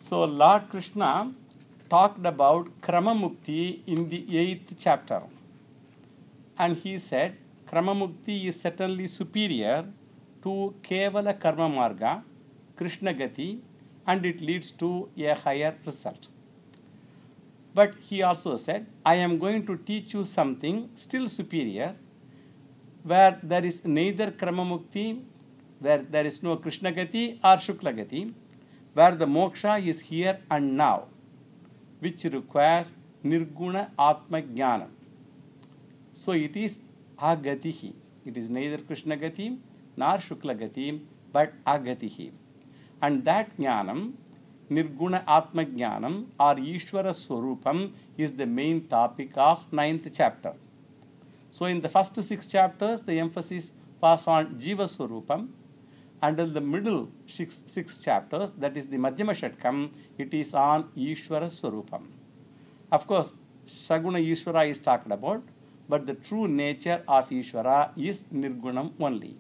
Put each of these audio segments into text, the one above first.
So Lord Krishna talked about Krama Mukti in the 8th chapter. And he said Krama Mukti is certainly superior to Kevala Karma Marga, Krishna Gati, and it leads to a higher result. But he also said, I am going to teach you something still superior, where there is neither Krama Mukti, where there is no Krishna Gati or Shukla Gati, where the moksha is here and now, which requires Nirguna Atma Jnana. So it is Agatihi. It is neither Krishna Gati nor Shukla Gati, but Agatihi. And that Jnanam, Nirguna Atma Jnanam or Ishvara Swarupam, is the main topic of 9th chapter. So in the first 6 chapters, the emphasis was on Jiva Swarupam. And in the middle 6 chapters, that is the Madhyama Shatkam, it is on Ishvara Swarupam. Of course, Saguna Ishvara is talked about, but the true nature of Ishvara is Nirgunam only.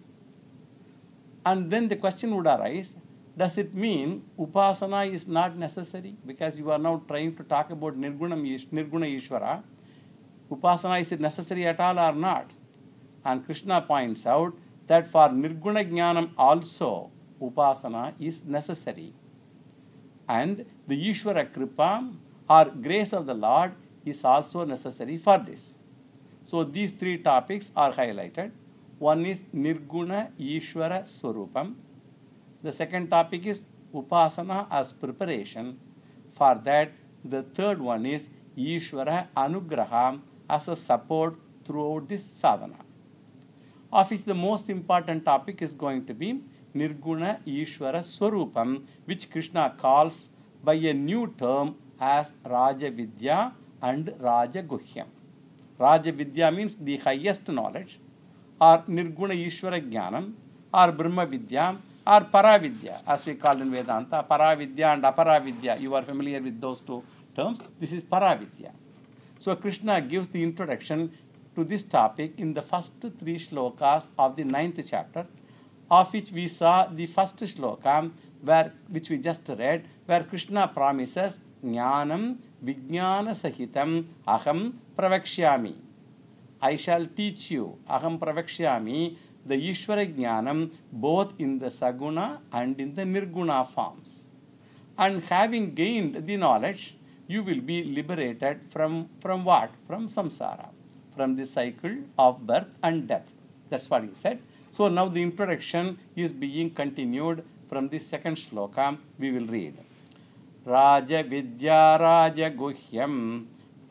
And then the question would arise, does it mean Upasana is not necessary? Because you are now trying to talk about Nirguna Ishvara. Upasana, is it necessary at all or not? And Krishna points out that for Nirguna Jnanam also Upasana is necessary. And the Ishvara Kripa or grace of the Lord is also necessary for this. So these 3 topics are highlighted. One is Nirguna Ishvara Swarupam. The second topic is Upasana as preparation. For that, the third one is Ishvara Anugraha as a support throughout this sadhana. Of which the most important topic is going to be Nirguna Ishvara Swarupam, which Krishna calls by a new term as Raja Vidya and Raja Guhyam. Raja Vidya means the highest knowledge, or Nirguna Ishvara Jnanam, or Brahma Vidya, or Paravidya, as we call in Vedanta. Paravidya and Aparavidya, you are familiar with those 2 terms. This is Paravidya. So Krishna gives the introduction to this topic in the first 3 shlokas of the 9th chapter, of which we saw the first shloka, which we just read, where Krishna promises Jnanam Vijnana Sahitam Aham Pravakshyami. I shall teach you, Aham Pravakshyami, the Ishvara Jnanam, both in the Saguna and in the Nirguna forms. And having gained the knowledge, you will be liberated from what? From samsara, from the cycle of birth and death. That's what he said. So now the introduction is being continued from the 2nd shloka. We will read. Raja Vidya Raja Guhyam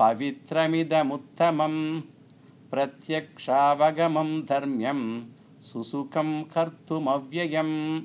Pavitramidamuttamam Pratyakshaavagamam Dharmyam Susukam Kartum Avyayam.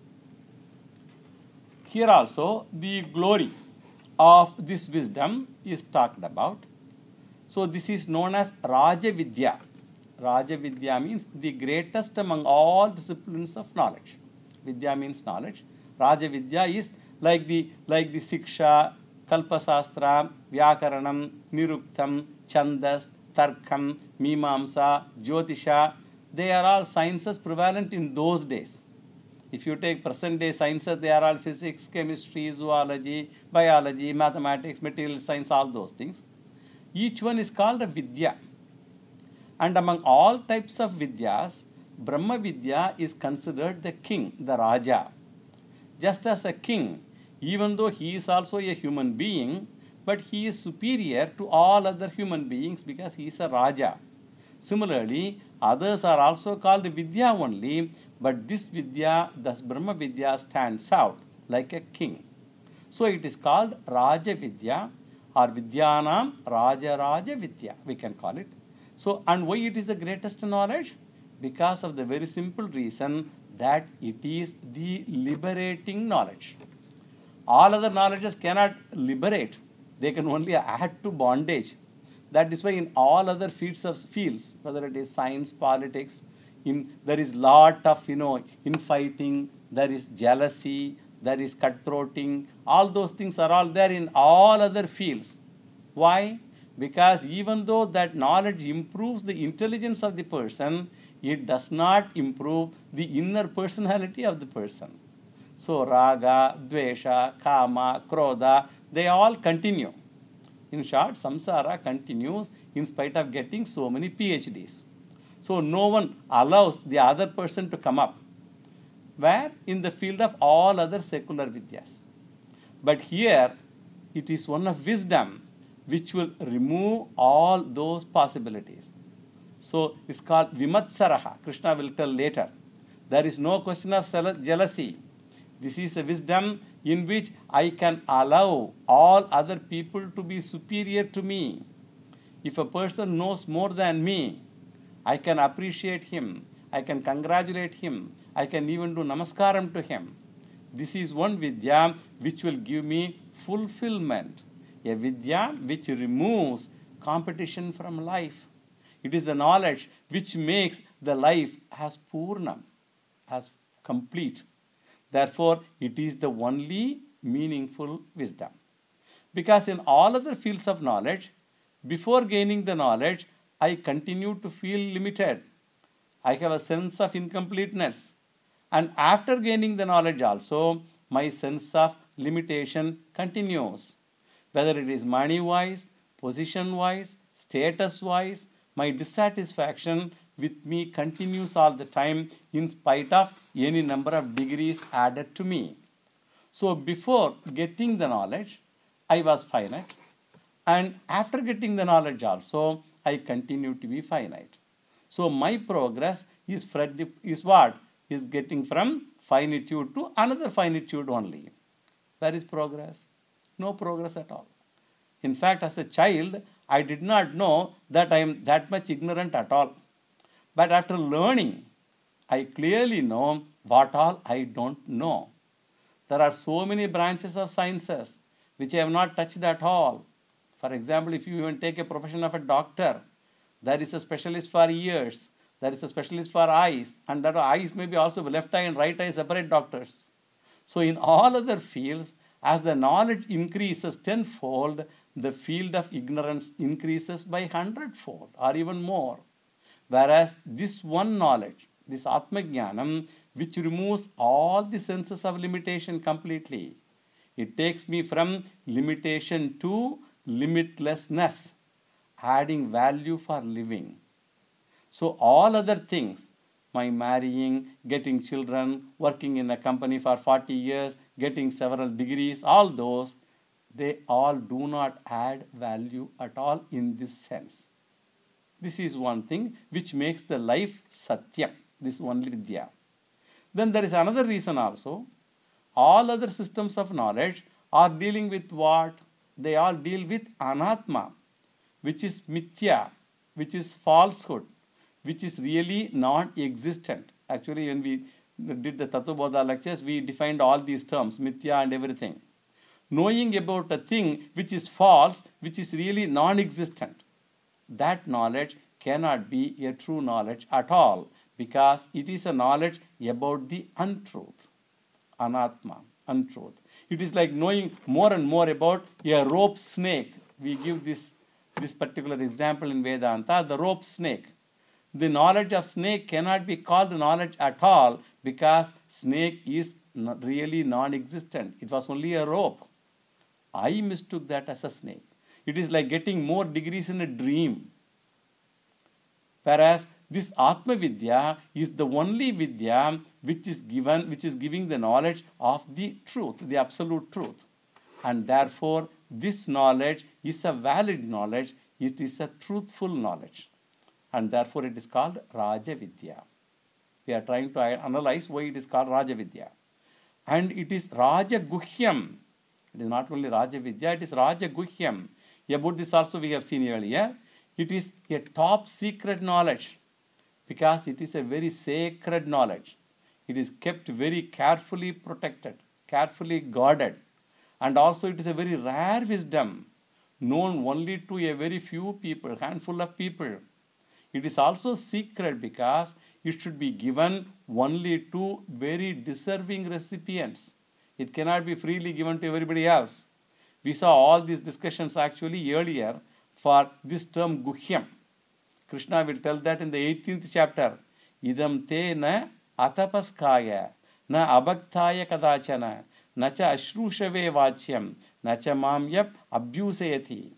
Here also the glory of this wisdom is talked about. So this is known as Raja Vidya. Raja Vidya means the greatest among all disciplines of knowledge. Vidya means knowledge. Raja Vidya is like the Siksha, Kalpasastra, Vyakaranam, Niruktam, Chandas, Tarkam, Mimamsa, Jyotisha. They are all sciences prevalent in those days. If you take present day sciences, they are all physics, chemistry, zoology, biology, mathematics, material science, all those things. Each one is called a Vidya. And among all types of Vidyas, Brahma Vidya is considered the king, the Raja. Just as a king, even though he is also a human being, but he is superior to all other human beings because he is a Raja. Similarly, others are also called Vidya only, but this Vidya, thus Brahma Vidya, stands out like a king. So it is called Raja Vidya or Vidyanam Raja Vidya, we can call it. So, and why it is the greatest knowledge? Because of the very simple reason that it is the liberating knowledge. All other knowledges cannot liberate. They can only add to bondage. That is why in all other fields, whether it is science, politics, there is lot of infighting, there is jealousy, there is cutthroating. All those things are all there in all other fields. Why? Because even though that knowledge improves the intelligence of the person, it does not improve the inner personality of the person. So raga, dvesha, kama, krodha, they all continue. In short, samsara continues in spite of getting so many PhDs. So no one allows the other person to come up. Where? In the field of all other secular vidyas. But here, it is one of wisdom which will remove all those possibilities. So it's called Vimatsaraha. Krishna will tell later. There is no question of jealousy. This is a wisdom in which I can allow all other people to be superior to me. If a person knows more than me, I can appreciate him. I can congratulate him. I can even do namaskaram to him. This is one vidya which will give me fulfillment. A vidya which removes competition from life. It is the knowledge which makes the life as purnam, as complete. Therefore, it is the only meaningful wisdom. Because in all other fields of knowledge, before gaining the knowledge, I continue to feel limited. I have a sense of incompleteness. And after gaining the knowledge also, my sense of limitation continues. Whether it is money wise, position wise, status wise, my dissatisfaction with me continues all the time in spite of any number of degrees added to me. So before getting the knowledge, I was finite. And after getting the knowledge also, I continue to be finite. So my progress is what? Is getting from finitude to another finitude only. Where is progress? No progress at all. In fact, as a child, I did not know that I am that much ignorant at all. But after learning, I clearly know what all I don't know. There are so many branches of sciences which I have not touched at all. For example, if you even take a profession of a doctor, there is a specialist for ears, there is a specialist for eyes, and that eyes may be also left eye and right eye separate doctors. So in all other fields, as the knowledge increases tenfold, the field of ignorance increases by hundredfold or even more. Whereas this one knowledge, this Atma Jnanam, which removes all the senses of limitation completely, it takes me from limitation to limitlessness, adding value for living. So all other things, my marrying, getting children, working in a company for 40 years, getting several degrees, all those, they all do not add value at all in this sense. This is one thing which makes the life satyam, this only vidya. Then there is another reason also. All other systems of knowledge are dealing with what? They all deal with anatma, which is mithya, which is falsehood, which is really non-existent. Actually, when we did the Tattvabodha lectures, we defined all these terms, mithya and everything. Knowing about a thing which is false, which is really non-existent, that knowledge cannot be a true knowledge at all, because it is a knowledge about the untruth, anatma, untruth. It is like knowing more and more about a rope snake. We give this particular example in Vedanta, the rope snake. The knowledge of snake cannot be called knowledge at all, because snake is really non-existent. It was only a rope. I mistook that as a snake. It is like getting more degrees in a dream. Whereas this Atma Vidya is the only Vidya which is giving the knowledge of the truth, the absolute truth. And therefore, this knowledge is a valid knowledge. It is a truthful knowledge. And therefore, it is called Raja Vidya. We are trying to analyze why it is called Raja Vidya. And it is Raja Guhyam. It is not only Raja Vidya, it is Raja Guhyam. About this also we have seen earlier. It is a top secret knowledge, because it is a very sacred knowledge. It is kept very carefully protected, carefully guarded. And also it is a very rare wisdom, known only to a very few people, handful of people. It is also secret because it should be given only to very deserving recipients. It cannot be freely given to everybody else. We saw all these discussions actually earlier for this term Guhyam. Krishna will tell that in the 18th chapter. Idam te na atapaskaya na abhaktaya kadachana, na cha ashrushave vachyam, na cha mamyap abhyusayati.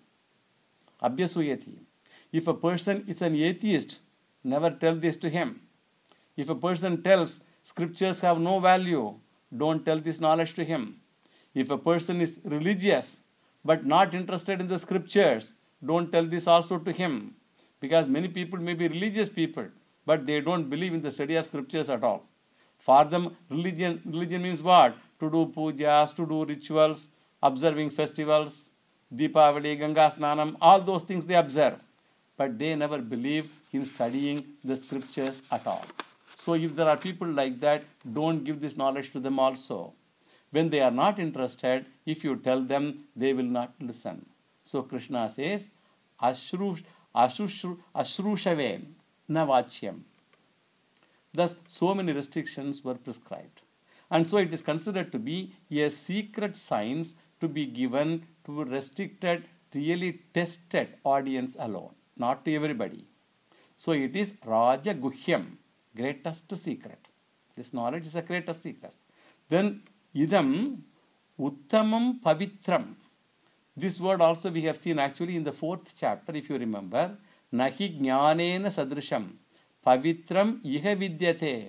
If a person is an atheist, never tell this to him. If a person tells scriptures have no value, don't tell this knowledge to him. If a person is religious but not interested in the scriptures, don't tell this also to him. Because many people may be religious people, but they don't believe in the study of scriptures at all. For them, religion means what? To do pujas, to do rituals, observing festivals, Deepavali, Ganga Snanam, all those things they observe. But they never believe in studying the scriptures at all. So if there are people like that, don't give this knowledge to them also. When they are not interested, if you tell them, they will not listen. So Krishna says, ashrushave na vachyam. Thus, so many restrictions were prescribed. And so it is considered to be a secret science to be given to a restricted, really tested audience alone, not to everybody. So it is Raja Guhyam, greatest secret. This knowledge is the greatest secret. Then idam uttamam pavitram. This word also we have seen actually in the 4th chapter, if you remember. Nahi jnanena sadrisham pavitram iha vidyate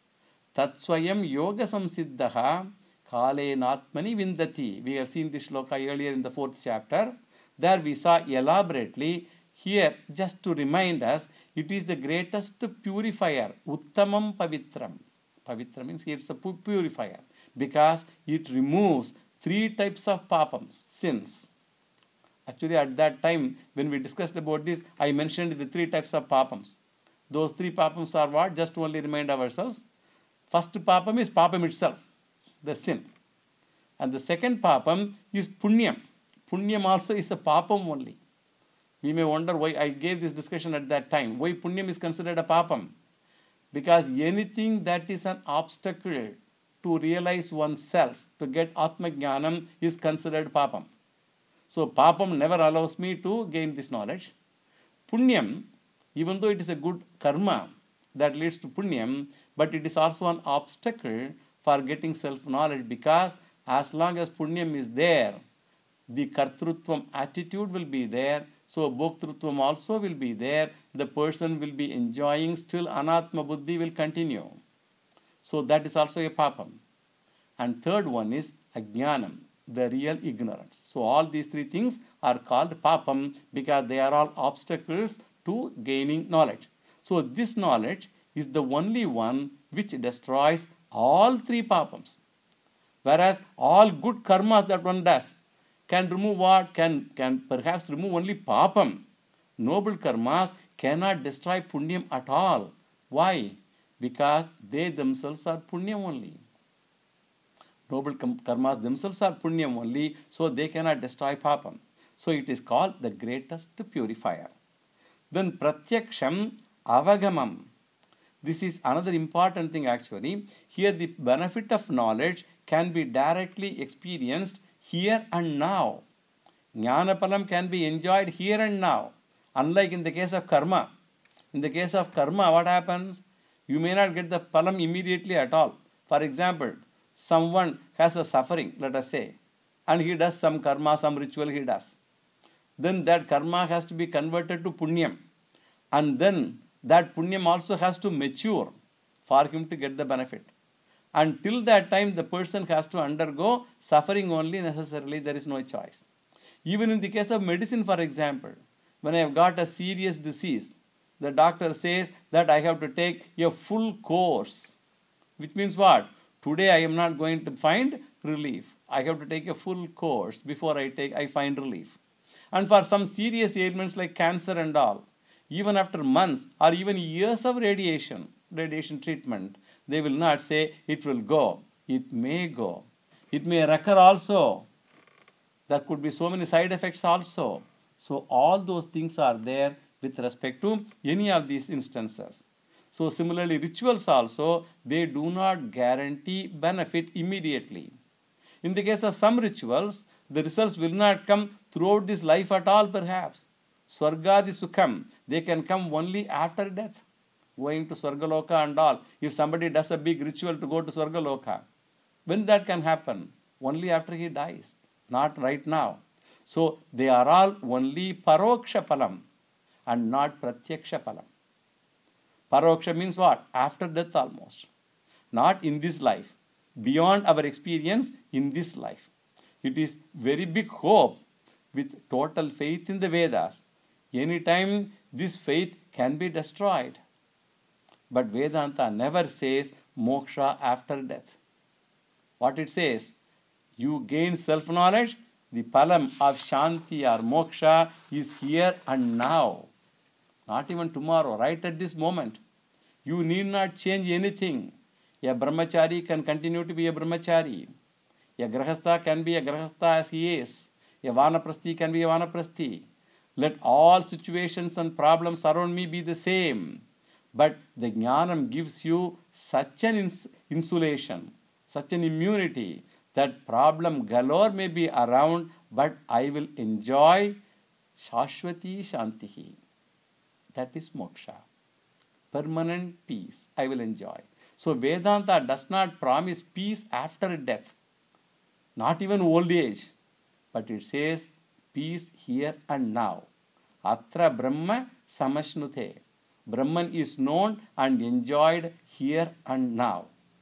tatsvayam yoga samsiddhaha kalenatmani vindati. We have seen this shloka earlier in the 4th chapter. There we saw elaborately. Here, just to remind us, it is the greatest purifier, uttamam pavitram. Pavitra means it's a purifier because it removes 3 types of papams, sins. Actually, at that time, when we discussed about this, I mentioned the 3 types of papams. Those 3 papams are what? Just to only remind ourselves. First papam is papam itself, the sin. And the second papam is punyam. Punyam also is a papam only. We may wonder why I gave this discussion at that time. Why punyam is considered a papam? Because anything that is an obstacle to realize oneself, to get Atma Jnanam, is considered papam. So papam never allows me to gain this knowledge. Punyam, even though it is a good karma that leads to punyam, but it is also an obstacle for getting self-knowledge, because as long as punyam is there, the kartrutvam attitude will be there, so bhoktrutvam also will be there, the person will be enjoying, still anatma buddhi will continue. So that is also a papam. And third one is ajnanam, the real ignorance. So all these 3 things are called papam because they are all obstacles to gaining knowledge. So this knowledge is the only one which destroys all 3 papams. Whereas all good karmas that one does can remove what? Can perhaps remove only papam. Noble karmas cannot destroy punyam at all. Why? Because they themselves are punyam only. Noble karmas themselves are punyam only, so they cannot destroy papam. So it is called the greatest purifier. Then pratyaksham avagamam. This is another important thing actually. Here the benefit of knowledge can be directly experienced here and now. Jnanapalam can be enjoyed here and now. Unlike in the case of karma. In the case of karma, what happens? You may not get the palam immediately at all. For example, someone has a suffering, let us say, and he does some karma, some ritual he does. Then that karma has to be converted to punyam. And then that punyam also has to mature for him to get the benefit. Until that time, the person has to undergo suffering only necessarily. There is no choice. Even in the case of medicine, for example, when I have got a serious disease, the doctor says that I have to take a full course. Which means what? Today I am not going to find relief. I have to take a full course before I find relief. And for some serious ailments like cancer and all, even after months or even years of radiation treatment, they will not say it will go. It may go. It may recur also. There could be so many side effects also. So all those things are there with respect to any of these instances. So similarly, rituals also, they do not guarantee benefit immediately. In the case of some rituals, the results will not come throughout this life at all perhaps. Swargadi sukham, they can come only after death. going to Swargaloka and all. If somebody does a big ritual to go to Swargaloka, when that can happen? Only after he dies, not right now. So they are all only paroksha palam and not pratyaksha palam. Paroksha means what? After death almost. Not in this life. Beyond our experience in this life. It is very big hope with total faith in the Vedas. Anytime this faith can be destroyed. But Vedanta never says moksha after death. What it says? You gain self-knowledge, the palam of shanti or moksha is here and now. Not even tomorrow, right at this moment. You need not change anything. A brahmachari can continue to be a brahmachari. A grahastha can be a grahastha as he is. A vanaprasthi can be a vanaprasthi. Let all situations and problems around me be the same. But the jnanam gives you such an insulation, such an immunity, that problem galore may be around, but I will enjoy shashwati shantihi. That is moksha. Permanent peace I will enjoy. So Vedanta does not promise peace after death, not even old age, but it says peace here and now. Atra Brahma samashnute. Brahman is known and enjoyed here and now.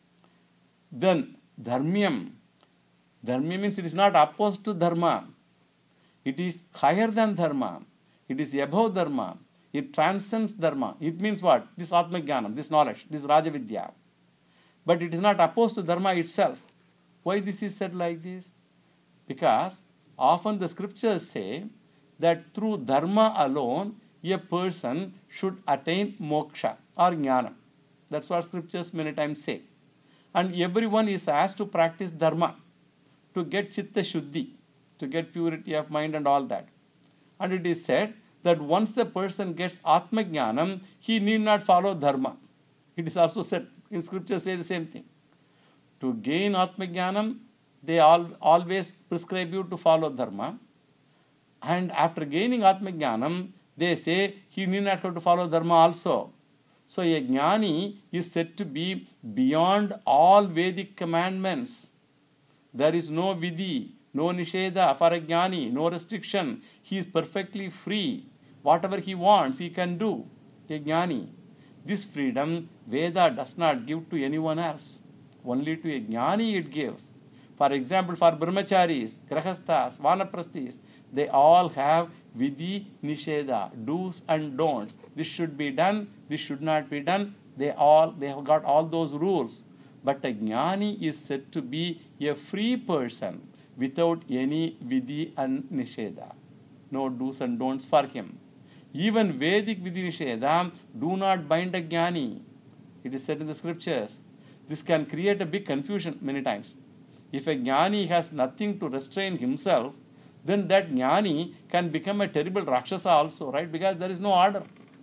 Then dharmyam. Dharmyam means it is not opposed to dharma. It is higher than dharma. It is above dharma. It transcends dharma. It means what? This Atma Jnanam, this knowledge, this Rajavidya. But it is not opposed to dharma itself. Why this is said like this? Because often the scriptures say that through dharma alone, a person should attain moksha or jnana. That's what scriptures many times say. And everyone is asked to practice dharma to get chitta shuddhi, to get purity of mind and all that. And it is said that once a person gets atma jnanam, he need not follow dharma. It is also said in scripture say the same thing. To gain atma jnanam, they always prescribe you to follow dharma. And after gaining atma jnanam, they say he need not have to follow dharma also. So a jnani is said to be beyond all Vedic commandments. There is no vidhi, no nisheda for a jnani, no restriction. He is perfectly free. Whatever he wants, he can do. A jnani. This freedom Veda does not give to anyone else. Only to a jnani it gives. For example, for brahmacharis, grahasthas, vanaprasthis, they all have vidhi, nisheda, do's and don'ts. This should be done, this should not be done. They have got all those rules. But a jnani is said to be a free person without any vidhi and nisheda. No do's and don'ts for him. Even Vedic vidhi nisheda do not bind a jnani. It is said in the scriptures. This can create a big confusion many times. If a jnani has nothing to restrain himself, then that jnani can become a terrible rakshasa also, right? Because there is no order.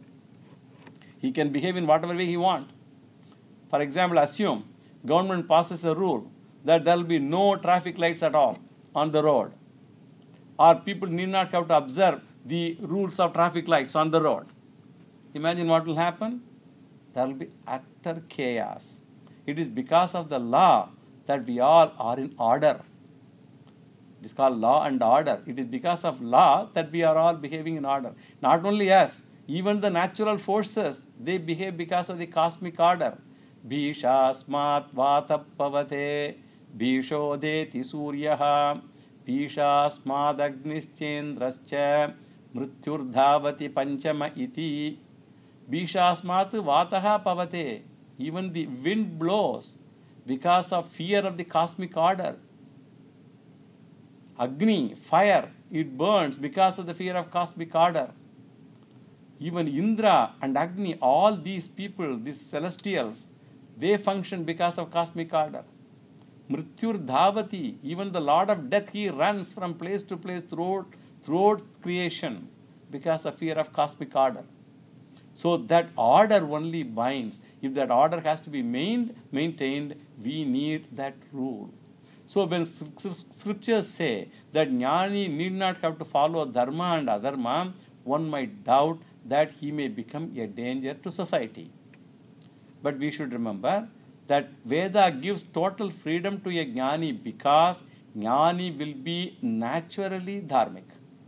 He can behave in whatever way he wants. For example, assume government passes a rule that there will be no traffic lights at all on the road, or people need not have to observe the rules of traffic lights on the road. Imagine what will happen. There will be utter chaos. It is because of the law that we all are in order. It is called law and order. It is because of law that we are all behaving in order. Not only us, even the natural forces, they behave because of the cosmic order. Bhishasmat vatapavate bhishodeti suryaha bhishasmad agnischendrascha mrityurdhavati panchama iti. Bhishasmat vataha pavate. Even the wind blows because of fear of the cosmic order. Agni, fire, it burns because of the fear of cosmic order. Even Indra and Agni, all these people, these celestials, they function because of cosmic order. Mrityur Dhavati, even the Lord of Death, he runs from place to place throughout creation because of fear of cosmic order. So that order only binds. If that order has to be maintained, we need that rule. So when scriptures say that jnani need not have to follow dharma and adharma, one might doubt that he may become a danger to society. But we should remember that Veda gives total freedom to a Jnani because Jnani will be naturally dharmic.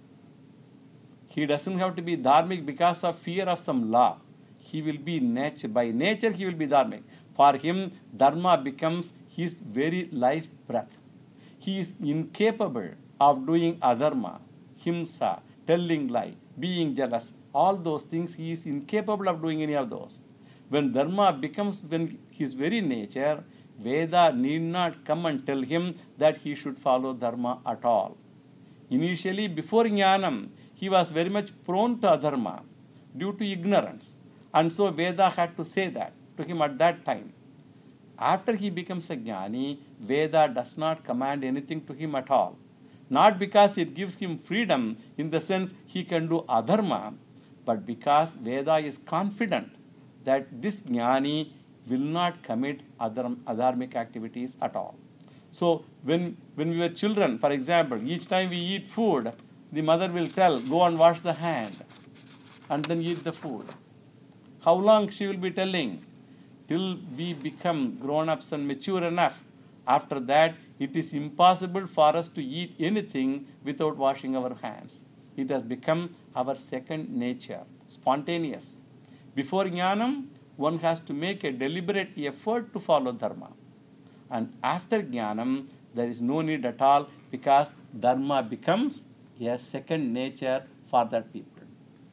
He doesn't have to be dharmic because of fear of some law. He will be by nature he will be dharmic. For him, dharma becomes his very life breath. He is incapable of doing adharma, himsa, telling lie, being jealous. All those things he is incapable of doing any of those. When dharma becomes when his very nature, Veda need not come and tell him that he should follow dharma at all. Initially, before Jnanam, he was very much prone to adharma due to ignorance. And so Veda had to say that to him at that time. After he becomes a Jnani, Veda does not command anything to him at all. Not because it gives him freedom in the sense he can do adharma, but because Veda is confident that this Jnani will not commit adharmic activities at all. So when we were children, for example, each time we eat food, the mother will tell, go and wash the hand and then eat the food. How long she will be telling? Till we become grown-ups and mature enough. After that, it is impossible for us to eat anything without washing our hands. It has become our second nature, spontaneous. Before Jnanam, one has to make a deliberate effort to follow dharma. And after Jnanam, there is no need at all because dharma becomes a second nature for that people,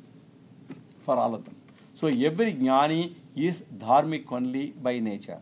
for all of them. So every Jnani is dharmic only by nature.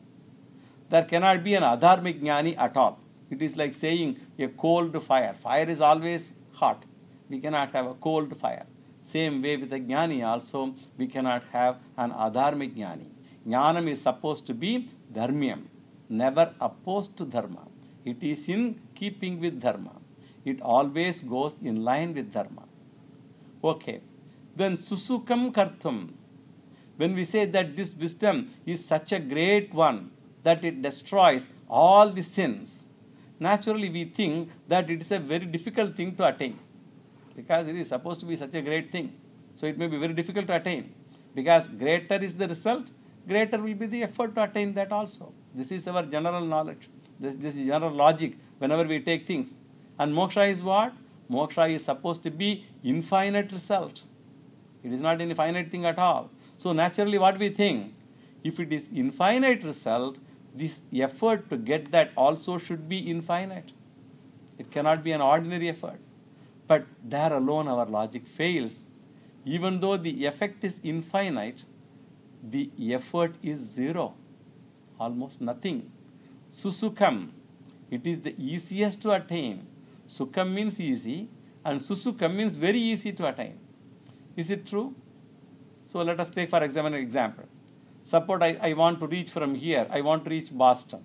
There cannot be an adharmic Jnani at all. It is like saying a cold fire. Fire is always hot. We cannot have a cold fire. Same way with a Jnani also, we cannot have an adharmic Jnani. Jnanam is supposed to be dharmyam, never opposed to dharma. It is in keeping with dharma. It always goes in line with dharma. Okay. Then susukam kartum. When we say that this wisdom is such a great one that it destroys all the sins, naturally we think that it is a very difficult thing to attain. Because it is supposed to be such a great thing. So it may be very difficult to attain. Because greater is the result, greater will be the effort to attain that also. This is our general knowledge. This is general logic whenever we take things. And moksha is what? Moksha is supposed to be infinite result. It is not any finite thing at all. So naturally what we think, if it is infinite result, this effort to get that also should be infinite. It cannot be an ordinary effort. But there alone our logic fails. Even though the effect is infinite, the effort is zero, almost nothing. Susukam, it is the easiest to attain. Sukham means easy and susukam means very easy to attain. Is it true? So let us take for example an example. Suppose I want to reach from here, I want to reach Boston.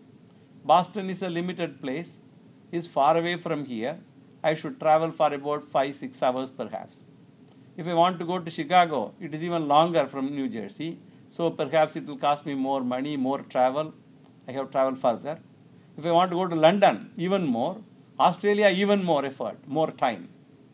Boston is a limited place, is far away from here. I should travel for about 5-6 hours perhaps. If I want to go to Chicago, it is even longer from New Jersey. So perhaps it will cost me more money, more travel. I have to travel further. If I want to go to London, even more. Australia, even more effort, more time.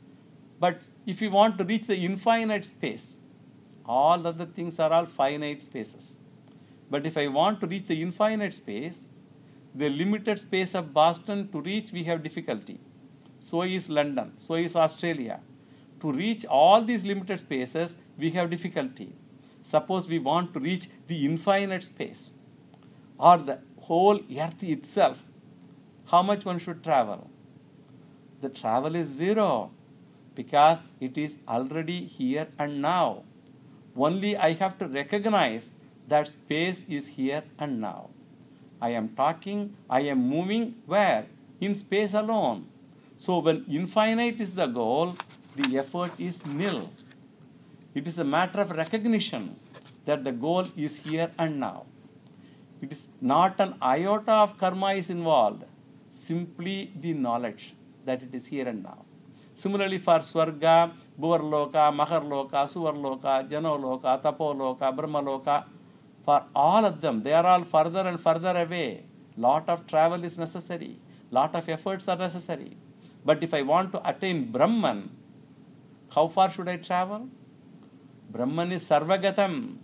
But if you want to reach the infinite space, all other things are all finite spaces. But if I want to reach the infinite space, the limited space of Boston to reach, we have difficulty. So is London, so is Australia. To reach all these limited spaces, we have difficulty. Suppose we want to reach the infinite space or the whole earth itself, how much one should travel? The travel is zero because it is already here and now. Only I have to recognize that space is here and now. I am talking, I am moving where? In space alone. So when infinite is the goal, the effort is nil. It is a matter of recognition that the goal is here and now. It is not an iota of karma is involved, simply the knowledge that it is here and now. Similarly for Swarga, Bhuvarloka, Maharloka, Suvarloka, Janoloka, Tapoloka, Brahmaloka, for all of them, they are all further and further away. Lot of travel is necessary. Lot of efforts are necessary. But if I want to attain Brahman, how far should I travel? Brahman is Sarvagatam.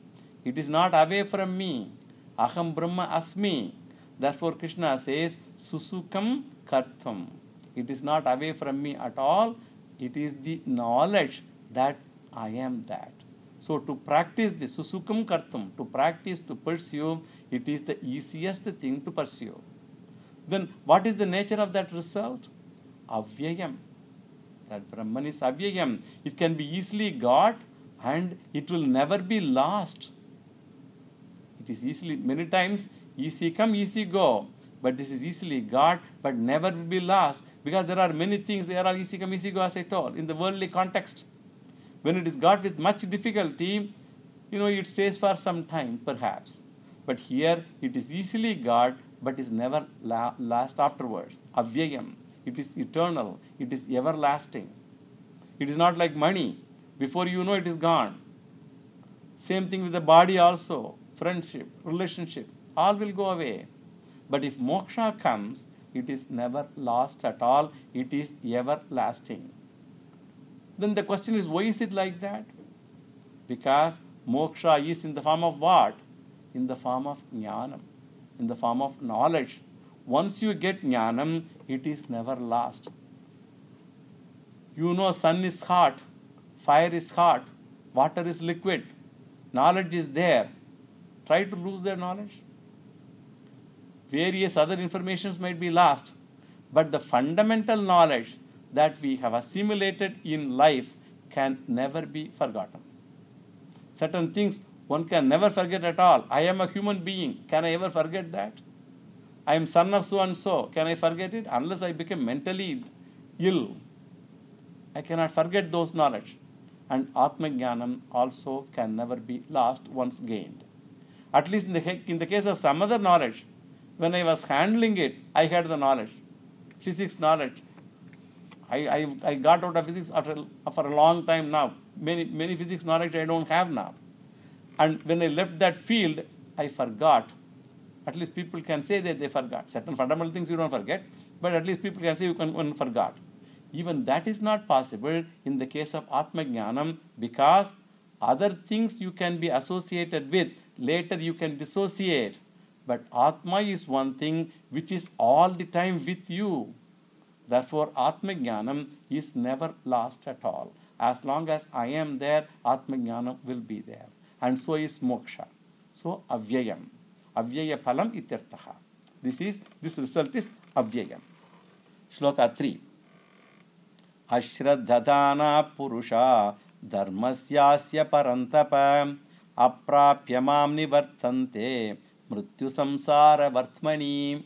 It is not away from me. Aham Brahma Asmi. Therefore, Krishna says, Susukam Kartum. It is not away from me at all. It is the knowledge that I am that. So, to practice the Susukam Kartum, to practice, to pursue, it is the easiest thing to pursue. Then, what is the nature of that result? Avyayam. That Brahman is Avyayam. It can be easily got and it will never be lost. It is easily, many times, easy come, easy go. But this is easily got, but never will be lost. Because there are many things, they are all easy come, easy go, as I told, in the worldly context. When it is got with much difficulty, it stays for some time, perhaps. But here, it is easily got, but is never last afterwards. Avyayam. It is eternal. It is everlasting. It is not like money. Before you know, it is gone. Same thing with the body also. Friendship, relationship, all will go away. But if moksha comes, it is never lost at all. It is everlasting. Then the question is, why is it like that? Because moksha is in the form of what? In the form of jnanam, in the form of knowledge. Once you get jnanam, it is never lost. Sun is hot, fire is hot, water is liquid, knowledge is there. Try to lose their knowledge. Various other informations might be lost, but the fundamental knowledge that we have assimilated in life can never be forgotten. Certain things one can never forget at all. I am a human being. Can I ever forget that? I am son of so and so. Can I forget it? Unless I become mentally ill, I cannot forget those knowledge. And Atma Jnanam also can never be lost once gained. At least in the case of some other knowledge, when I was handling it, I had the knowledge. Physics knowledge. I got out of physics for a long time now. Many physics knowledge I don't have now. And when I left that field, I forgot. At least people can say that they forgot. Certain fundamental things you don't forget, but at least people can say one forgot. Even that is not possible in the case of Atma Jnanam, because other things you can be associated with, later you can dissociate. But Atma is one thing which is all the time with you. Therefore, Atma Jnanam is never lost at all. As long as I am there, Atma Jnanam will be there. And so is moksha. So, avyayam. Avyaya phalam ityartaha. This result is avyayam. Shloka 3. Ashraddhadana purusha dharmasyasya parantapa aprapyamam nivartante mrityu samsara vartmani.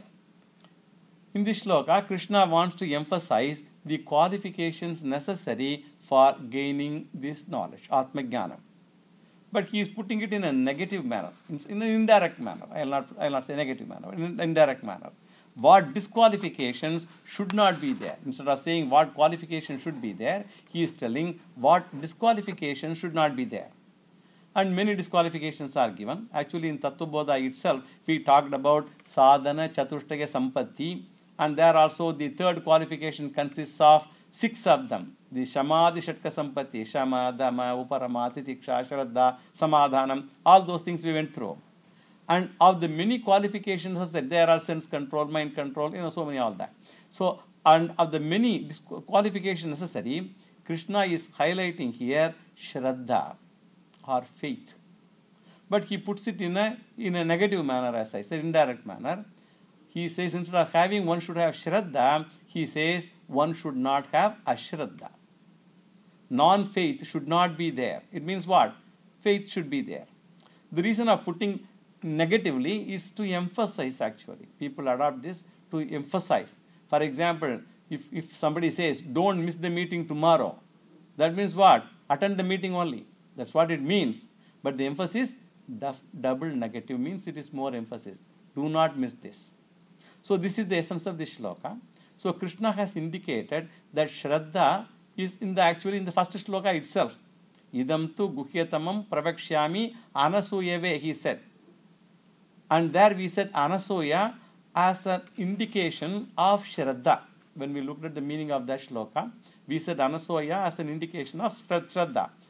In this shloka, Krishna wants to emphasize the qualifications necessary for gaining this knowledge, Atma Jnanam. But he is putting it in a negative manner, in an indirect manner. I will not say negative manner, in an indirect manner. What disqualifications should not be there. Instead of saying what qualifications should be there, he is telling what disqualifications should not be there. And many disqualifications are given. Actually, in Tattvabodha itself, we talked about sadhana chatushtaya sampatti, and there also the third qualification consists of 6 of them. The Shamadhi Shatka Sampatti, Shama, Dama, Uparama, Titiksha, Shraddha, Samadhanam, all those things we went through. And of the many qualifications, as I said, there are sense control, mind control, so many, all that. So, and of the many qualifications necessary, Krishna is highlighting here Shraddha or faith. But he puts it in a negative manner, as I said, indirect manner. He says instead of having one should have Shraddha, he says one should not have Ashraddha. Non-faith should not be there. It means what? Faith should be there. The reason of putting negatively is to emphasize actually. People adopt this to emphasize. For example, if somebody says, don't miss the meeting tomorrow, that means what? Attend the meeting only. That's what it means. But the emphasis, double negative means it is more emphasis. Do not miss this. So this is the essence of this shloka. So Krishna has indicated that Shraddha is in the first shloka itself. Idam tu guhyatamam pravakshyami anasuyave, he said. And there we said anasuya as an indication of Shraddha. When we looked at the meaning of that shloka, we said anasuya as an indication of Shraddha.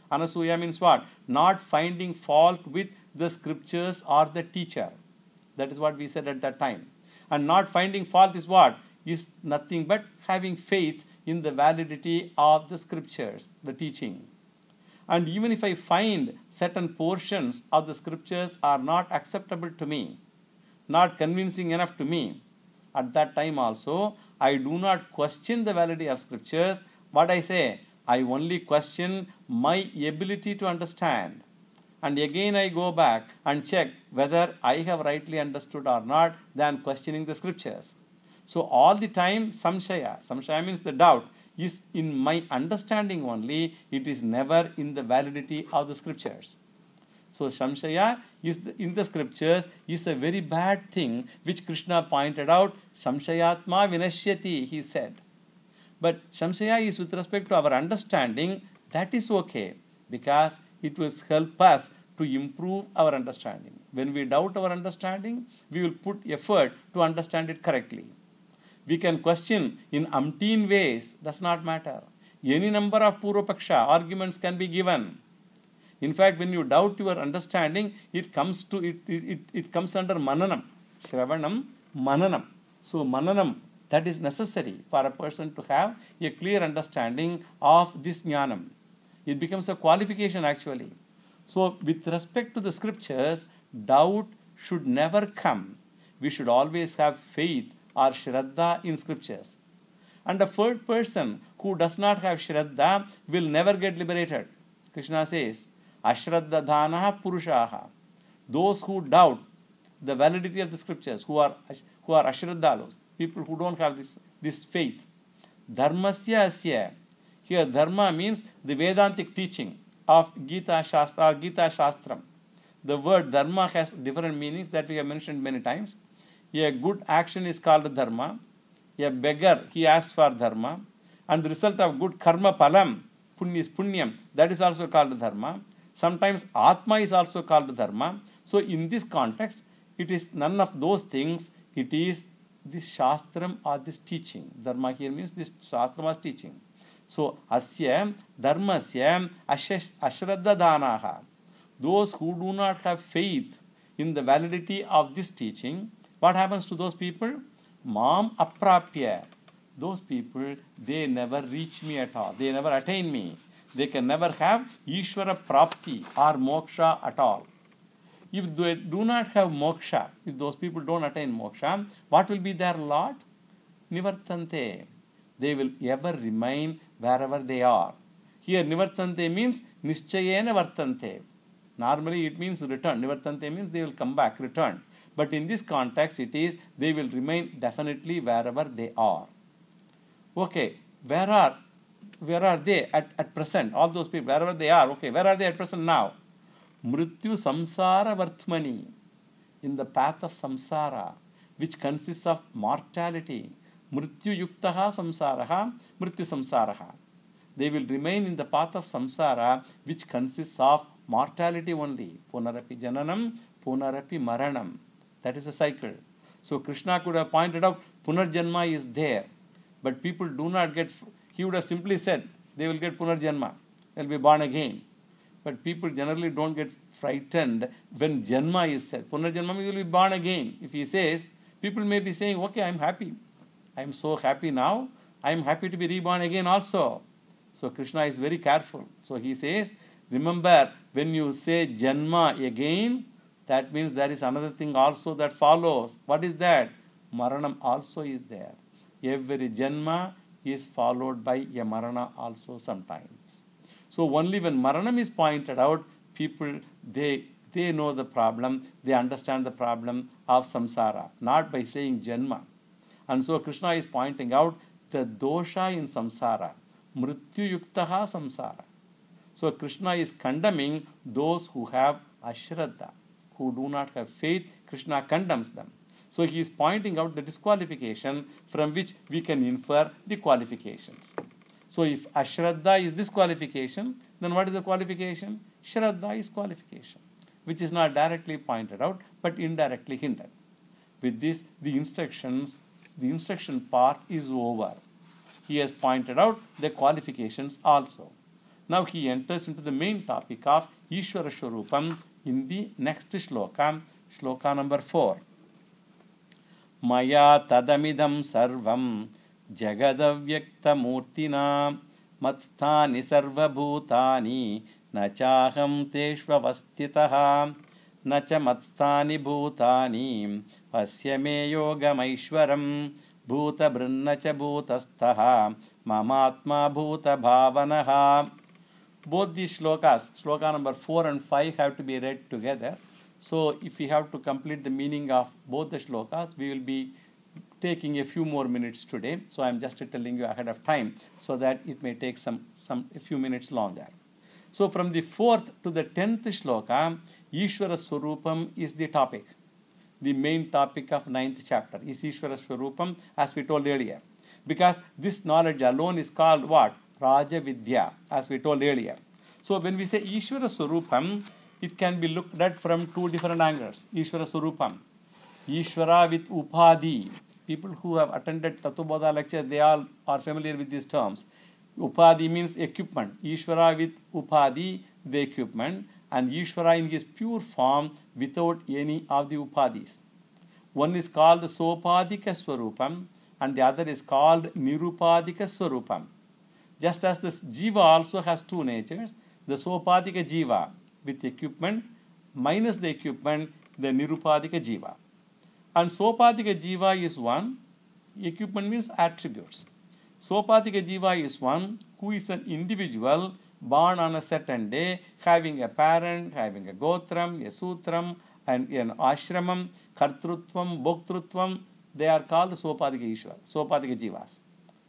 Anasuya means what? Not finding fault with the scriptures or the teacher. That is what we said at that time. And not finding fault is what? Is nothing but having faith in the validity of the scriptures, the teaching. And even if I find certain portions of the scriptures are not acceptable to me, not convincing enough to me, at that time also, I do not question the validity of scriptures. What I say? I only question my ability to understand. And again I go back and check whether I have rightly understood or not, than questioning the scriptures. So all the time, samshaya means the doubt, is in my understanding only, it is never in the validity of the scriptures. So samshaya is in the scriptures is a very bad thing, which Krishna pointed out. Samshayatma vinashyati, he said. But samshaya is with respect to our understanding. That is okay, because it will help us to improve our understanding. When we doubt our understanding, we will put effort to understand it correctly. We can question in umpteen ways, does not matter. Any number of Purvapaksha arguments can be given. In fact, when you doubt your understanding, it comes under mananam. Shravanam, mananam. So mananam, that is necessary for a person to have a clear understanding of this jnanam. It becomes a qualification actually. So with respect to the scriptures, doubt should never come. We should always have faith or shraddha in scriptures. And the third person who does not have shraddha will never get liberated. Krishna says, ashraddha dhanaha purushaha. Those who doubt the validity of the scriptures, who are ashraddhalos, people who don't have this faith. Dharmasya asya. Here dharma means the Vedantic teaching of Gita Shastra or Gita Shastram. The word dharma has different meanings that we have mentioned many times. A good action is called dharma. A beggar, he asks for dharma. And the result of good karma palam, punyam, that is also called dharma. Sometimes atma is also called dharma. So in this context, it is none of those things. It is this shastram or this teaching. Dharma here means this shastram or teaching. So asya dharmasya ashraddha dhanaha. Those who do not have faith in the validity of this teaching, what happens to those people? Mam aprapya. Those people, they never reach me at all. They never attain me. They can never have Ishvara prapti or moksha at all. If they do not have moksha, if those people don't attain moksha, what will be their lot? Nivartante. They will ever remain wherever they are. Here nivartante means nischayena vartante. Normally it means return. Nivartante means they will come back, return. But in this context it is they will remain definitely wherever they are. Okay, where are they at present? All those people, wherever they are, okay, where are they at present now? Mrityu samsara vartmani, in the path of samsara, which consists of mortality. Mrityu yuktaha samsaraha, mrityu samsaraha. They will remain in the path of samsara, which consists of mortality only. Punarapi jananam, punarapi maranam. That is a cycle. So Krishna could have pointed out punarjanma is there, but people do not get. He would have simply said they will get punarjanma, they will be born again. But people generally don't get frightened when janma is said. Punarjanma means you will be born again. If he says, people may be saying, okay, I am happy. I am so happy now. I am happy to be reborn again also. So Krishna is very careful. So he says, remember, when you say janma again, that means there is another thing also that follows. What is that? Maranam also is there. Every janma is followed by a marana also sometimes. So only when maranam is pointed out, people, they know the problem, they understand the problem of samsara, not by saying janma. And so Krishna is pointing out the dosha in samsara, mrityu yuktaha samsara. So Krishna is condemning those who have ashraddha, who do not have faith. Krishna condemns them. So he is pointing out the disqualification from which we can infer the qualifications. So if ashraddha is disqualification, then what is the qualification? Shraddha is qualification, which is not directly pointed out but indirectly hinted. With this, the instruction part is over. He has pointed out the qualifications also. Now he enters into the main topic of Ishvara Swarupam in the next shloka, shloka number 4. Maya tadamidam sarvam jagadavyaktamurtina matsthani sarvabhutani nachaham teshvavastitaha nacha matsthani bhutani pasyame yogamaishwaram bhuta brunnacha bhutastaha mamatma bhuta bhavanaha. Both these shlokas, shloka number 4 and 5, have to be read together. So if we have to complete the meaning of both the shlokas, we will be taking a few more minutes today. So I am just telling you ahead of time so that it may take a few minutes longer. So from the 4th to the 10th shloka, Ishvara Swarupam is the topic. The main topic of 9th chapter is Ishvara Swarupam, as we told earlier. Because this knowledge alone is called what? Raja Vidya, as we told earlier. So when we say Ishvara Swarupam, it can be looked at from two different angles. Ishvara Swarupam. Ishvara with Upadhi. People who have attended Tattvabodha lectures, they all are familiar with these terms. Upadhi means equipment. Ishvara with Upadhi, the equipment. And Ishvara in his pure form without any of the Upadhis. One is called Sopadhika Swarupam and the other is called Nirupadhika Swarupam. Just as this Jiva also has two natures, the Sopadhika Jiva with equipment minus the equipment, the Nirupadhika Jiva. And Sopadhika Jiva is one, equipment means attributes. Sopadhika Jiva is one who is an individual born on a certain day, having a parent, having a gotram, a sutram, and an ashramam, kartrutvam, bhoktrutvam. They are called Sopadhika Ishvara, Sopadhika Jivas.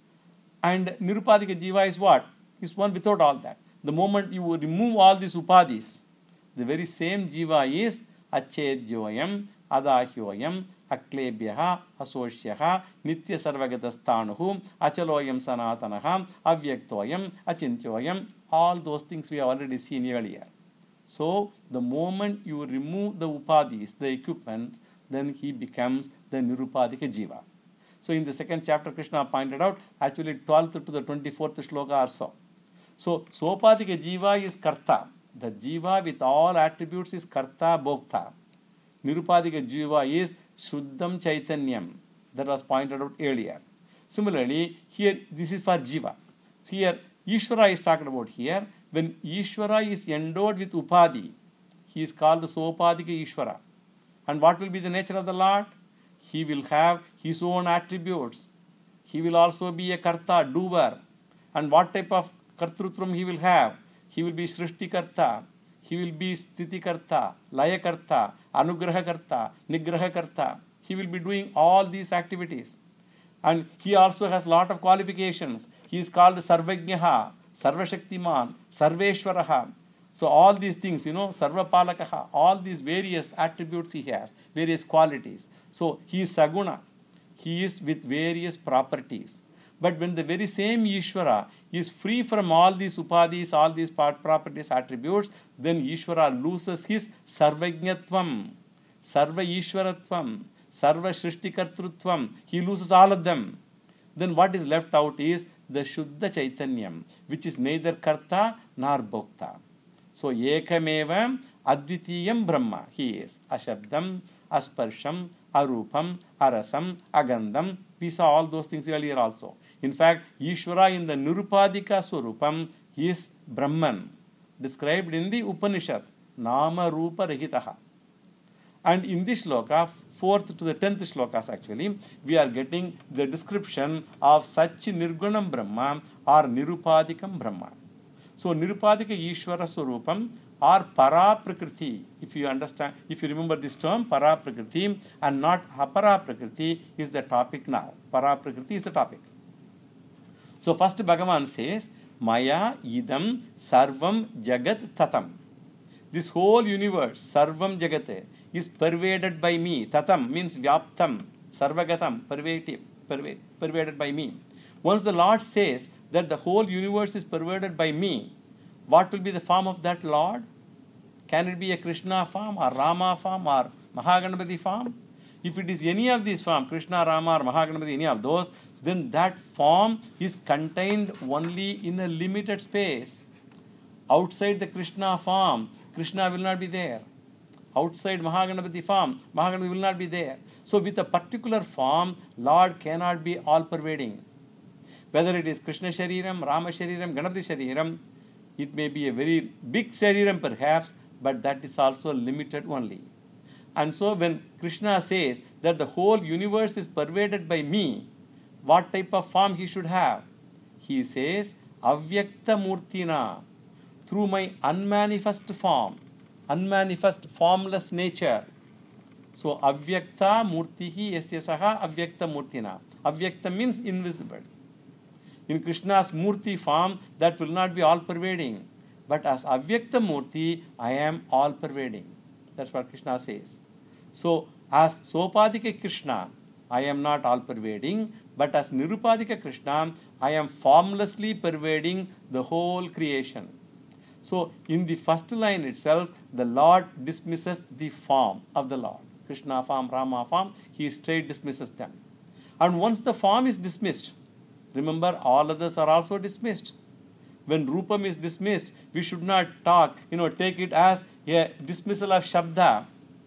And Nirupadhika Jiva is what? Is one without all that. The moment you remove all these upadhis, the very same Jiva is Achedyoyam, Adahyoyam, Aklebhyaha, Asosyaha, Nitya Sarvagatastanuhu, Achaloyam Sanatanaha, Avyaktoyam, Achintyoyam. All those things we have already seen earlier. So the moment you remove the upadhis, the equipment, then he becomes the Nirupadhika Jiva. So in the second chapter, Krishna pointed out, actually 12th to the 24th shloka or so. So Sopadhika Jiva is Karta. The Jiva with all attributes is Karta Bhokta. Nirupadhika Jiva is Shuddham Chaitanyam. That was pointed out earlier. Similarly, here this is for Jiva. Here Ishvara is talked about here. When Ishvara is endowed with Upadhi, he is called the Sopadhika Ishvara. And what will be the nature of the Lord? He will have his own attributes. He will also be a Karta, doer. And what type of Kartrutvam he will have? He will be Srishti Karta. He will be Sthiti Karta, Laya Karta, Anugraha Karta, Nigraha Karta. He will be doing all these activities. And he also has lot of qualifications. He is called Sarvajnaha, Sarvashaktiman, Sarveshwaraha. So all these things, Sarvapalakaha, all these various attributes he has, various qualities. So he is Saguna. He is with various properties. But when the very same Ishvara is free from all these upadhis, all these properties, attributes, then Ishvara loses his Sarvajnatvam, Sarva Ishwaratvam, Sarva Shrishtikartrutvam. He loses all of them. Then what is left out is the Shuddha Chaitanyam, which is neither Karta nor Bhokta. So Ekameva Advitiyam Brahma. He is Ashabdam, Asparsham, Arupam, Arasam, Agandham. We saw all those things earlier also. In fact, Ishvara in the Nirupadhika Swarupam is Brahman, described in the Upanishad, Nama Rupa Rahitaha. And in this shloka, 4th to the 10th shlokas actually, we are getting the description of such Nirgunam Brahma or Nirupadhikam Brahma. So Nirupadhika Ishvara Swarupam or Para Prakriti, if you understand, if you remember this term, Para Prakriti and not Apara Prakriti is the topic now. Para Prakriti is the topic. So first Bhagavan says, Maya idam sarvam jagat tatam. This whole universe, sarvam jagate, is pervaded by me. Tatam means vyaptam, sarvagatam, pervaded by me. Once the Lord says that the whole universe is pervaded by me, what will be the form of that Lord? Can it be a Krishna form or Rama form or Mahaganapati form? If it is any of these forms, Krishna, Rama or Mahaganapati, any of those, then that form is contained only in a limited space. Outside the Krishna form, Krishna will not be there. Outside Mahaganapati form, Mahaganapati will not be there. So with a particular form, Lord cannot be all-pervading. Whether it is Krishna Shariram, Rama Shariram, Ganapati Shariram, it may be a very big Shariram perhaps, but that is also limited only. And so when Krishna says that the whole universe is pervaded by me, what type of form he should have? He says, Avyakta Murtina, through my unmanifest form, unmanifest formless nature. So Avyakta Murtihi Yasya Saha Avyakta Murtina. Avyakta means invisible. In Krishna's Murti form, that will not be all-pervading. But as Avyakta Murti, I am all-pervading. That's what Krishna says. So, as Sopadika Krishna, I am not all-pervading, but as Nirupadika Krishna, I am formlessly pervading the whole creation. So, in the first line itself, the Lord dismisses the form of the Lord. Krishna form, Rama form, he straight dismisses them. And once the form is dismissed, remember all others are also dismissed. When Rupam is dismissed, we should not take it as a dismissal of Shabda,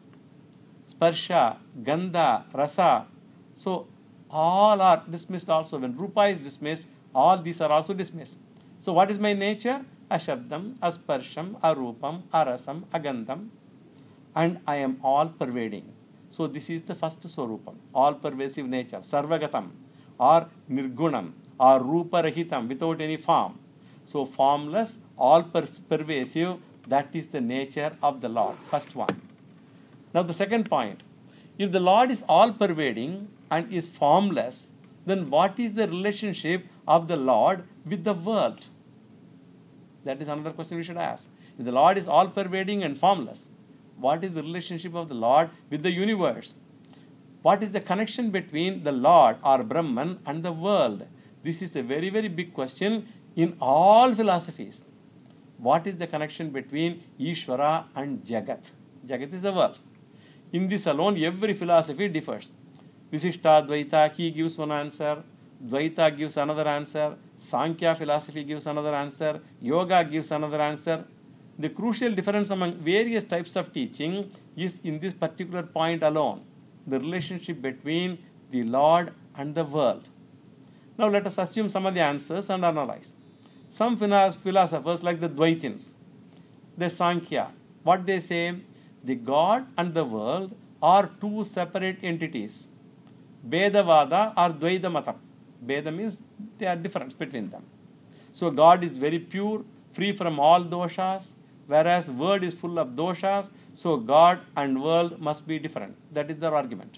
Sparsha, Gandha, Rasa. So all are dismissed also. When Rupa is dismissed, all these are also dismissed. So what is my nature? Ashabdam, Asparsham, Arupam, Arasam, Agandham. And I am all pervading. So this is the first Swarupam, all pervasive nature, Sarvagatam, or Nirgunam, or Rupa Rahitam, without any form. So formless, all pervasive, that is the nature of the Lord. First one. Now the second point. If the Lord is all pervading and is formless, then what is the relationship of the Lord with the world? That is another question we should ask. If the Lord is all pervading and formless, what is the relationship of the Lord with the universe? What is the connection between the Lord or Brahman and the world? This is a very, very big question in all philosophies. What is the connection between Ishvara and Jagat? Jagat is the world. In this alone, every philosophy differs. Visishta Dvaita, he gives one answer. Dvaita gives another answer. Sankhya philosophy gives another answer. Yoga gives another answer. The crucial difference among various types of teaching is in this particular point alone, the relationship between the Lord and the world. Now let us assume some of the answers and analyze. Some philosophers like the Dvaitins, the Sankhya, what they say? The God and the world are two separate entities. Vedavada or Dvaita Matam. Veda means there are difference between them. So God is very pure, free from all doshas, whereas world is full of doshas, so God and world must be different. That is their argument.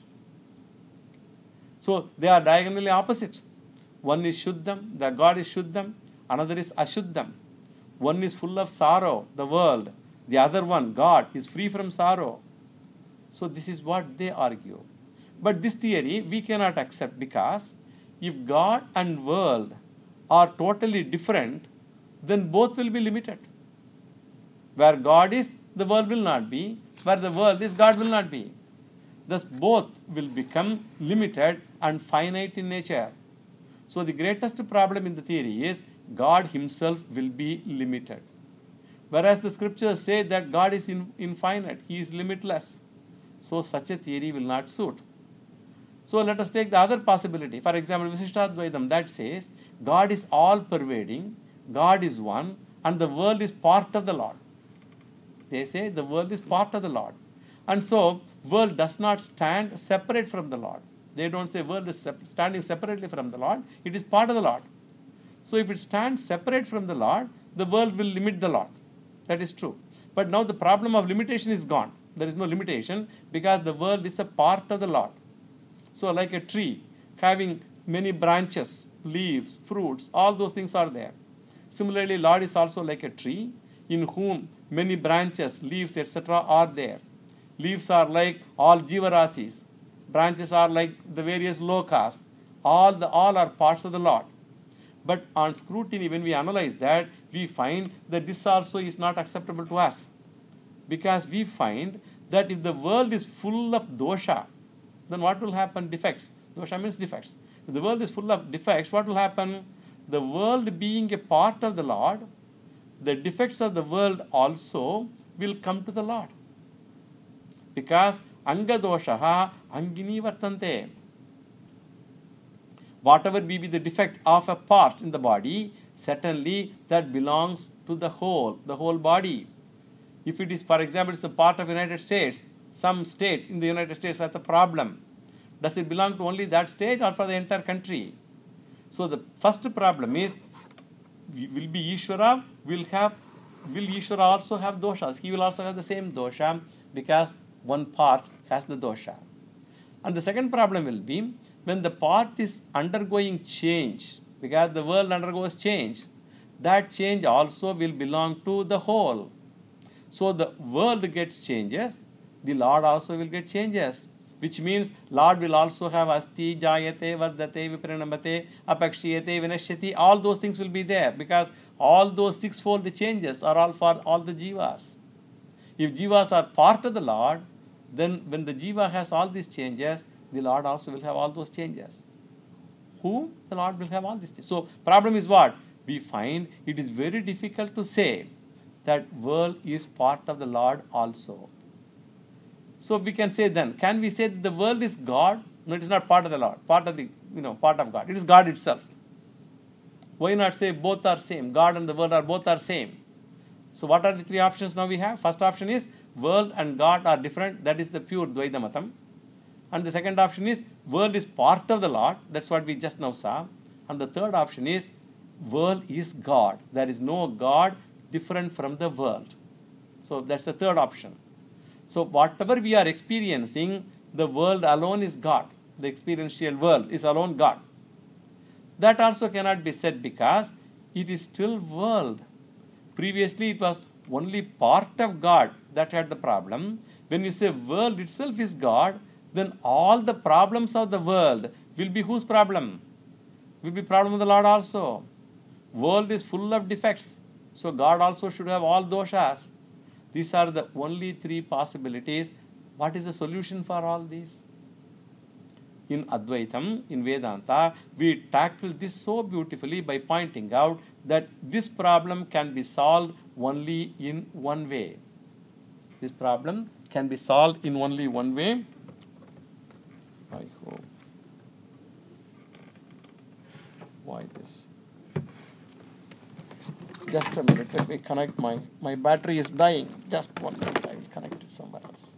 So they are diagonally opposite. One is Shuddham, the God is Shuddham, another is Ashuddham. One is full of sorrow, the world. The other one, God, is free from sorrow. So this is what they argue. But this theory we cannot accept, because if God and world are totally different, then both will be limited. Where God is, the world will not be. Where the world is, God will not be. Thus both will become limited and finite in nature. So the greatest problem in the theory is God himself will be limited. Whereas the scriptures say that God is infinite, he is limitless. So such a theory will not suit. So let us take the other possibility. For example, Visishtadvaitam, that says God is all pervading, God is one, and the world is part of the Lord. They say the world is part of the Lord. And so world does not stand separate from the Lord. They don't say world is standing separately from the Lord, it is part of the Lord. So if it stands separate from the Lord, the world will limit the Lord. That is true. But now the problem of limitation is gone. There is no limitation because the world is a part of the Lord. So like a tree having many branches, leaves, fruits, all those things are there. Similarly, Lord is also like a tree in whom many branches, leaves, etc. are there. Leaves are like all jivarasis. Branches are like the various lokas. All are parts of the Lord. But on scrutiny, when we analyze that, we find that this also is not acceptable to us. Because we find that if the world is full of dosha, then what will happen? Defects. Dosha means defects. If the world is full of defects, what will happen? The world being a part of the Lord, the defects of the world also will come to the Lord. Because anga doshaha angini vartante. Whatever be the defect of a part in the body, certainly that belongs to the whole body. If it is, for example, it's a part of United States, some state in the United States has a problem. Does it belong to only that state or for the entire country? So the first problem is, will be Ishvara, will Ishvara also have doshas? He will also have the same dosha because one part has the dosha. And the second problem will be, when the part is undergoing change, because the world undergoes change, that change also will belong to the whole. So the world gets changes, the Lord also will get changes, which means Lord will also have asti, jayate, vardate, viparinamate, apakshiyate, vinashyati. All those things will be there because all those sixfold changes are all for all the jivas. If jivas are part of the Lord, then when the jiva has all these changes, the Lord also will have all those changes. Who? The Lord will have all these changes. So problem is what? We find it is very difficult to say that world is part of the Lord also. So we can say then, can we say that the world is God? No, it is not part of the Lord, part of God. It is God itself. Why not say both are same? God and the world are both are same. So what are the three options now we have? First option is world and God are different. That is the pure Dvaita Matam. And the second option is world is part of the Lord. That's what we just now saw. And the third option is world is God. There is no God different from the world. So that's the third option. So whatever we are experiencing, the world alone is God. The experiential world is alone God. That also cannot be said because it is still world. Previously it was only part of God that had the problem. When you say world itself is God, then all the problems of the world will be whose problem? Will be problem of the Lord also. World is full of defects. So God also should have all doshas. These are the only three possibilities. What is the solution for all these? In Advaitam, in Vedanta, we tackle this so beautifully by pointing out that this problem can be solved only in one way. This problem can be solved in only one way. I hope. Why this? Just a minute, let me connect my battery is dying. Just 1 minute, I will connect it somewhere else.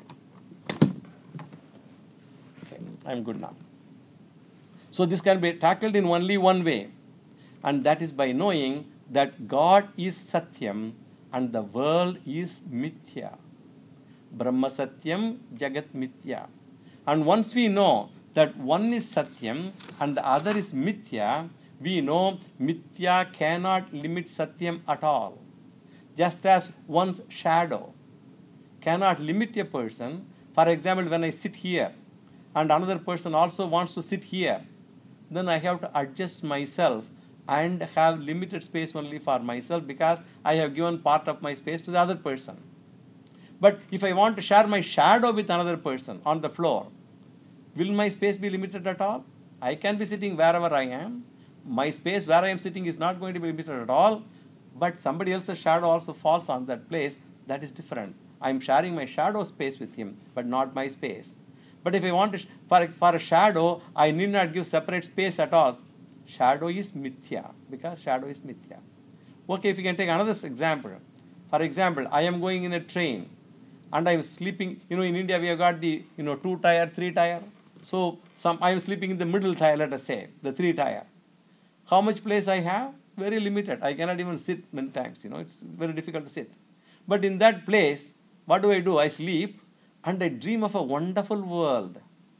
Okay, I'm good now. So this can be tackled in only one way, and that is by knowing that God is Satyam and the world is Mithya. Brahma Satyam, Jagat Mithya. And once we know that one is Satyam and the other is Mithya, we know Mithya cannot limit Satyam at all. Just as one's shadow cannot limit a person. For example, when I sit here and another person also wants to sit here, then I have to adjust myself and have limited space only for myself because I have given part of my space to the other person. But if I want to share my shadow with another person on the floor, will my space be limited at all? I can be sitting wherever I am. My space where I am sitting is not going to be limited at all, but somebody else's shadow also falls on that place. That is different. I am sharing my shadow space with him, but not my space. But if I want to, for a shadow, I need not give separate space at all. Shadow is mithya, because shadow is mithya. Okay, if you can take another example. For example, I am going in a train and I am sleeping. In India we have got the 2-tier, 3-tier. So I am sleeping in the middle tier, let us say, the 3-tier. How much place I have? Very limited. I cannot even sit many times. It's very difficult to sit. But in that place, what do? I sleep and I dream of a wonderful world.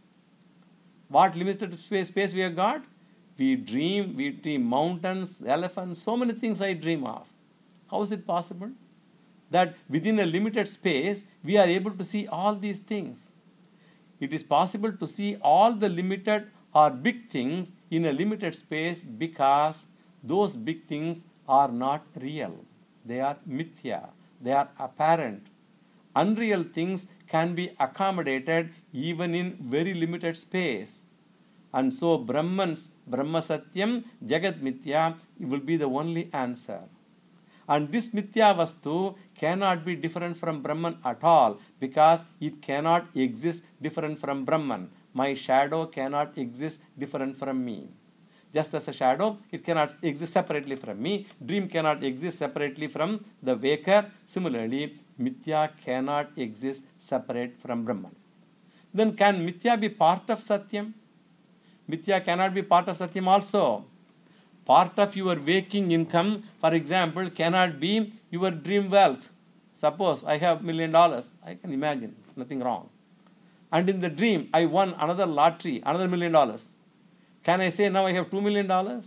What limited space we have got? We dream mountains, elephants, so many things I dream of. How is it possible? That within a limited space, we are able to see all these things. It is possible to see all the limited or big things in a limited space because those big things are not real. They are mithya. They are apparent. Unreal things can be accommodated even in very limited space. And so Brahma Satyam, Jagat Mithya will be the only answer. And this Mithya Vastu cannot be different from Brahman at all, because it cannot exist different from Brahman. My shadow cannot exist different from me. Just as a shadow, it cannot exist separately from me. Dream cannot exist separately from the waker. Similarly, Mithya cannot exist separate from Brahman. Then can Mithya be part of Satyam? Mithya cannot be part of Satyam also. Part of your waking income, for example, cannot be your dream wealth. Suppose I have $1 million. I can imagine, nothing wrong. And in the dream, I won another lottery, another $1 million. Can I say now I have $2 million?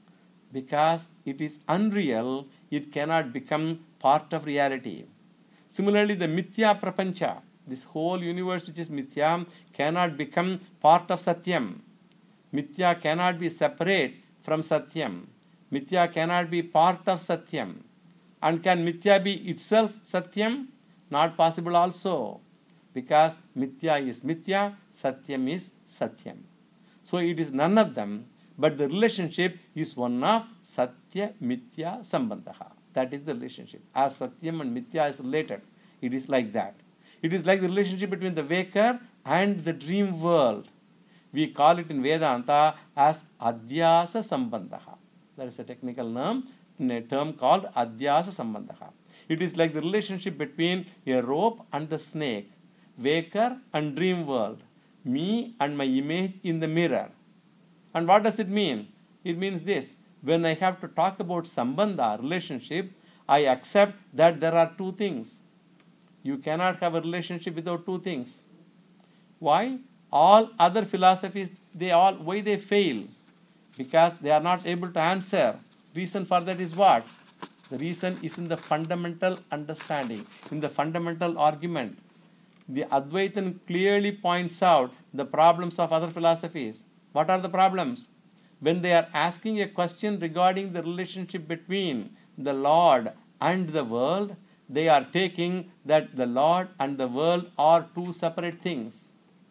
Because it is unreal, it cannot become part of reality. Similarly, the Mithya Prapancha, this whole universe which is Mithya, cannot become part of Satyam. Mithya cannot be separate from Satyam. Mithya cannot be part of Satyam. And can Mithya be itself Satyam? Not possible also. Because Mithya is Mithya, Satyam is Satyam. So it is none of them, but the relationship is one of Satya Mithya Sambandha. That is the relationship. As Satyam and Mithya is related, it is like that. It is like the relationship between the waker and the dream world. We call it in Vedanta as Adhyasa Sambandha. That is a technical term called Adhyasa Sambandha. It is like the relationship between a rope and the snake, waker and dream world, me and my image in the mirror. And what does it mean? It means this: when I have to talk about Sambandha, relationship, I accept that there are two things. You cannot have a relationship without two things. Why? All other philosophies, why they fail? Because they are not able to answer. Reason for that is what? The reason is in the fundamental understanding, in the fundamental argument. The Advaitin clearly points out the problems of other philosophies. What are the problems? When they are asking a question regarding the relationship between the Lord and the world, they are taking that the Lord and the world are two separate things.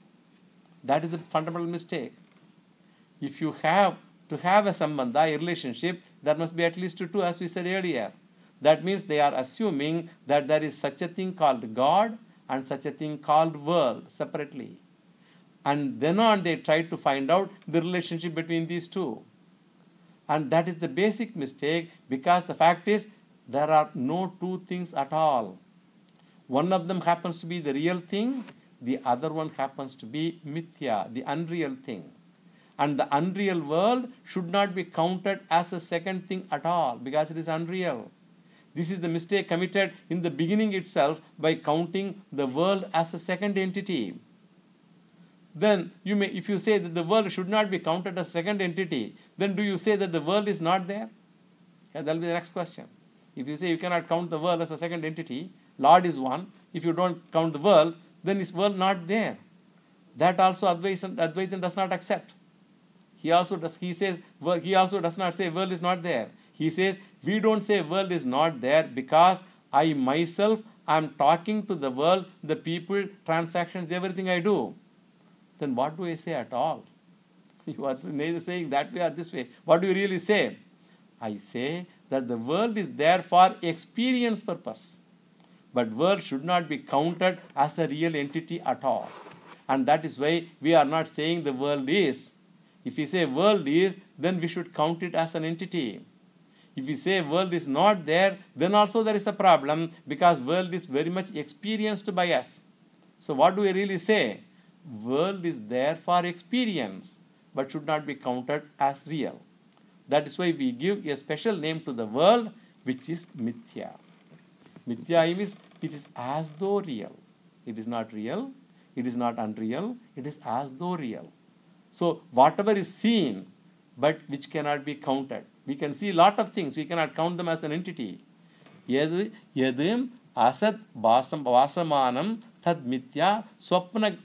That is the fundamental mistake. If you have to have a sambandha, a relationship, there must be at least two, as we said earlier. That means they are assuming that there is such a thing called God and such a thing called world separately. And then on they try to find out the relationship between these two. And that is the basic mistake, because the fact is there are no two things at all. One of them happens to be the real thing, the other one happens to be mithya, the unreal thing. And the unreal world should not be counted as a second thing at all, because it is unreal. This is the mistake committed in the beginning itself by counting the world as a second entity. Then if you say that the world should not be counted as a second entity, then do you say that the world is not there? That will be the next question. If you say you cannot count the world as a second entity, Lord is one. If you don't count the world, then is world not there? That also Advaitin does not accept. He also does not say world is not there. He says we don't say world is not there because I myself am talking to the world, the people, transactions, everything I do. Then what do I say at all? You are neither saying that way or this way. What do you really say? I say that the world is there for experience purpose. But world should not be counted as a real entity at all. And that is why we are not saying the world is. If we say world is, then we should count it as an entity. If we say world is not there, then also there is a problem, because world is very much experienced by us. So what do we really say? World is there for experience, but should not be counted as real. That is why we give a special name to the world, which is mithya. Mithya means it is as though real. It is not real, it is not unreal, it is as though real. So whatever is seen, but which cannot be counted. We can see a lot of things, we cannot count them as an entity. Yad asat vasamanam tad mithya swapna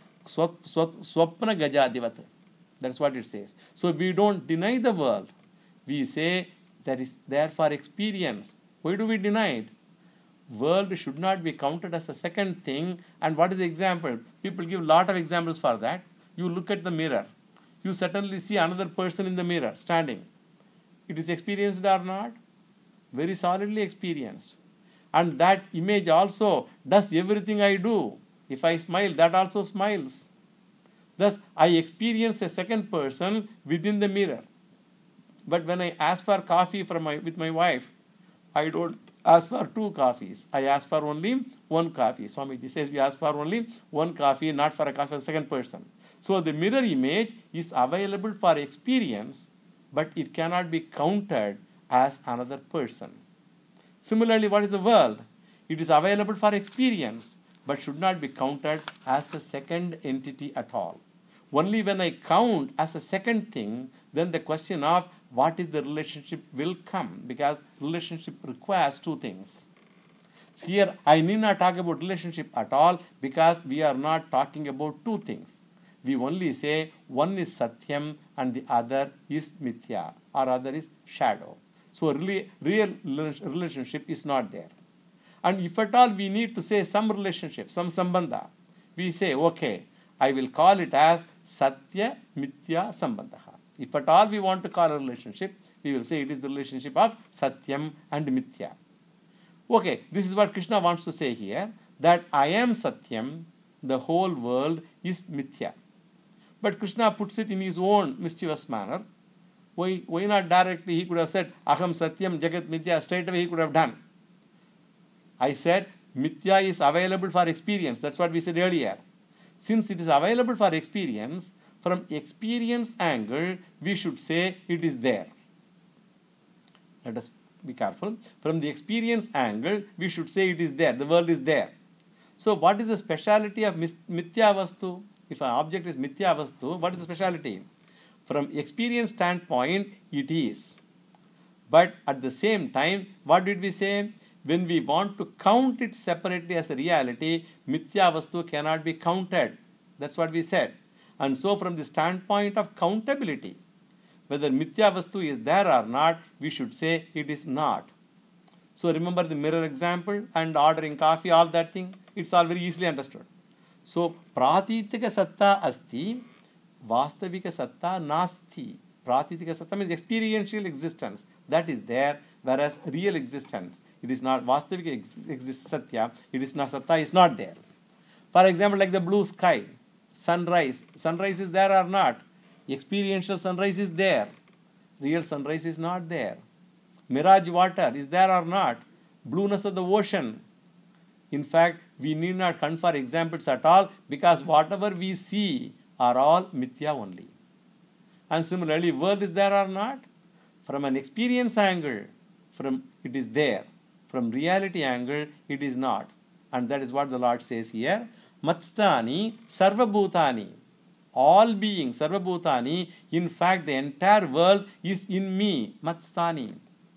gajadivat. That's what it says. So we don't deny the world. We say that is there for experience. Why do we deny it? World should not be counted as a second thing. And what is the example? People give a lot of examples for that. You look at the mirror. You certainly see another person in the mirror standing. It is experienced or not? very solidly experienced. And that image also does everything I do. If I smile, that also smiles. Thus, I experience a second person within the mirror. But when I ask for coffee with my wife, I don't ask for two coffees. I ask for only one coffee. Swamiji says we ask for only one coffee, not for a coffee for the second person. So the mirror image is available for experience, but it cannot be counted as another person. Similarly, what is the world? It is available for experience, but should not be counted as a second entity at all. Only when I count as a second thing, then the question of what is the relationship will come, because relationship requires two things. Here, I need not talk about relationship at all because we are not talking about two things. We only say one is Satyam and the other is Mithya, or other is shadow. So, real relationship is not there. And if at all we need to say some relationship, some sambandha, we say, okay, I will call it as Satya Mithya Sambandha. If at all we want to call a relationship, we will say it is the relationship of Satyam and Mithya. Okay, this is what Krishna wants to say here, that I am Satyam, the whole world is Mithya. But Krishna puts it in his own mischievous manner. Why not directly? He could have said, Aham Satyam Jagat Mithya, straight away he could have done. I said, Mithya is available for experience. That's what we said earlier. Since it is available for experience, from experience angle, we should say it is there. Let us be careful. From the experience angle, we should say it is there. The world is there. So what is the speciality of Mithya Vastu? If an object is Mithya Vastu, what is the speciality? From experience standpoint, it is. But at the same time, what did we say? When we want to count it separately as a reality, Mithya Vastu cannot be counted. That's what we said. And so from the standpoint of countability, whether Mithya Vastu is there or not, we should say it is not. So remember the mirror example and ordering coffee, all that thing, it's all very easily understood. So Pratitika Satta Asti, Vastavika Satta Nasti. Pratitika Satta means experiential existence. That is there, whereas real existence, it is not. Vastavika Satya, it is not. Satta is not there. For example, like the blue sky, sunrise. Sunrise is there or not? Experiential sunrise is there. Real sunrise is not there. Mirage water is there or not? Blueness of the ocean. In fact, we need not confer examples at all because whatever we see are all Mithya only. And similarly, world is there or not? From an experience angle, it is there. From reality angle, it is not. And that is what the Lord says here. Matstani sarvabhutani. All beings, sarvabhutani, in fact the entire world is in me. Matstani.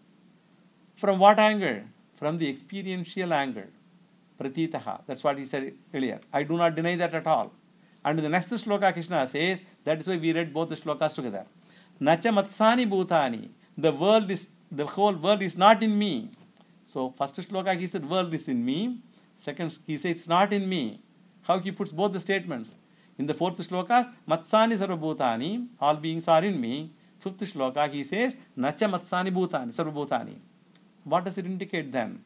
From what angle? From the experiential angle. Pratitaha. That's what he said earlier. I do not deny that at all. And in the next shloka, Krishna says, that is why we read both the shlokas together. Nacha matsani bhutani. The whole world is not in me. So first shloka he said world is in me. Second he says it's not in me. How he puts both the statements. In the fourth shloka, matsani sarvabhutani, all beings are in me. Fifth shloka he says, nacha matsani bhutani, sarvabhutani. What does it indicate then?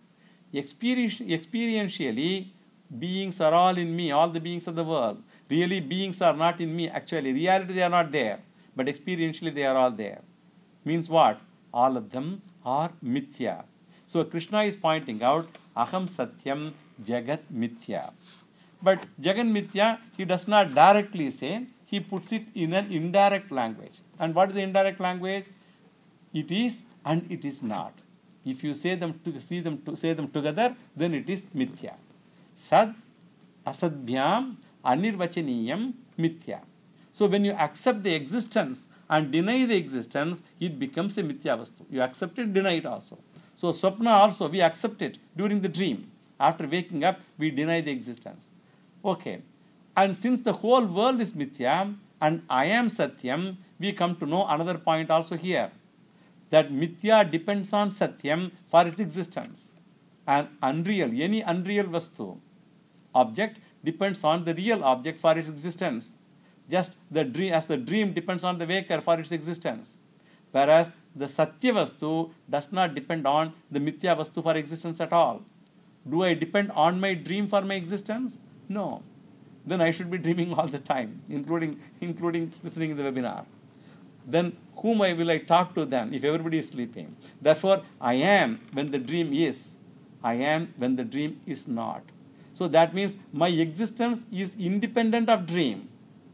Experientially, beings are all in me, all the beings of the world. Really, beings are not in me. Actually, reality they are not there. But experientially they are all there. Means what? All of them are Mithya. So Krishna is pointing out, Aham Satyam Jagat Mithya. But Jagat Mithya, he does not directly say, he puts it in an indirect language. And what is the indirect language? It is and it is not. If you say them together, then it is Mithya. Sad asadbhyam anirvachaniyam Mithya. So when you accept the existence and deny the existence, it becomes a Mithya Vastu. You accept it, deny it also. So Swapna also, we accept it during the dream. After waking up, we deny the existence. Okay. And since the whole world is Mithya and I am Satyam, we come to know another point also here. That Mithya depends on Satyam for its existence. And any unreal Vastu, object, depends on the real object for its existence. Just as the dream depends on the waker for its existence. Whereas the Satya Vastu does not depend on the Mithya Vastu for existence at all. Do I depend on my dream for my existence? No. Then I should be dreaming all the time, including listening in the webinar. Then whom will I talk to then if everybody is sleeping? Therefore, I am when the dream is. I am when the dream is not. So that means my existence is independent of dream.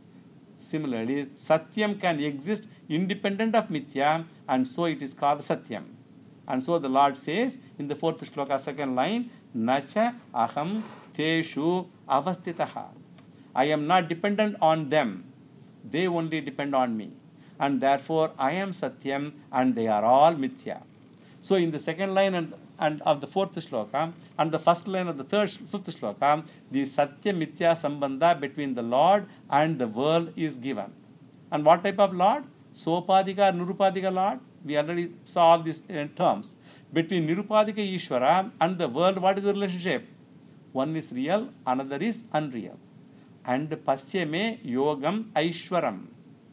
Similarly, Satyam can exist independent of Mithya, and so it is called Satyam. And so the Lord says in the 4th shloka, 2nd line, Nacha aham teshu avastitaha. I am not dependent on them. They only depend on me. And therefore, I am Satyam and they are all Mithya. So in the 2nd line and of the 4th shloka and the 1st line of the 5th shloka, the Satya Mithya Sambandha between the Lord and the world is given. And what type of Lord? Sopadika, Nirupadika Lord. We already saw all these terms. Between Nirupadika Ishvara and the world, what is the relationship? One is real, another is unreal. And Pasyame Yogam Aishwaram.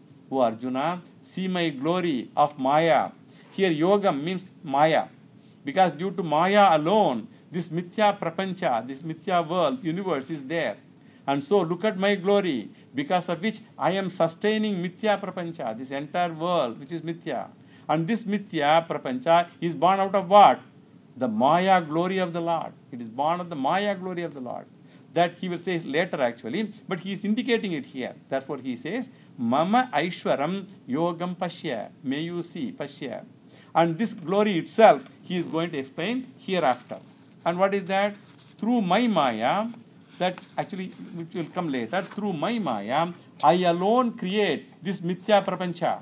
O Arjuna, see my glory of Maya. Here Yogam means Maya. Because due to Maya alone, this Mithya Prapancha, this Mithya world, universe is there. And so look at my glory, because of which I am sustaining Mithya Prapancha, this entire world which is Mithya. And this Mithya Prapancha is born out of what? The Maya glory of the Lord. It is born of the Maya glory of the Lord. That he will say later actually, but he is indicating it here. Therefore he says, Mama Aishwaram Yogam Pashya. May you see, Pashya. And this glory itself, he is going to explain hereafter. And what is that? Through my Maya, that actually, which will come later, through my Maya, I alone create this Mithya Prapancha.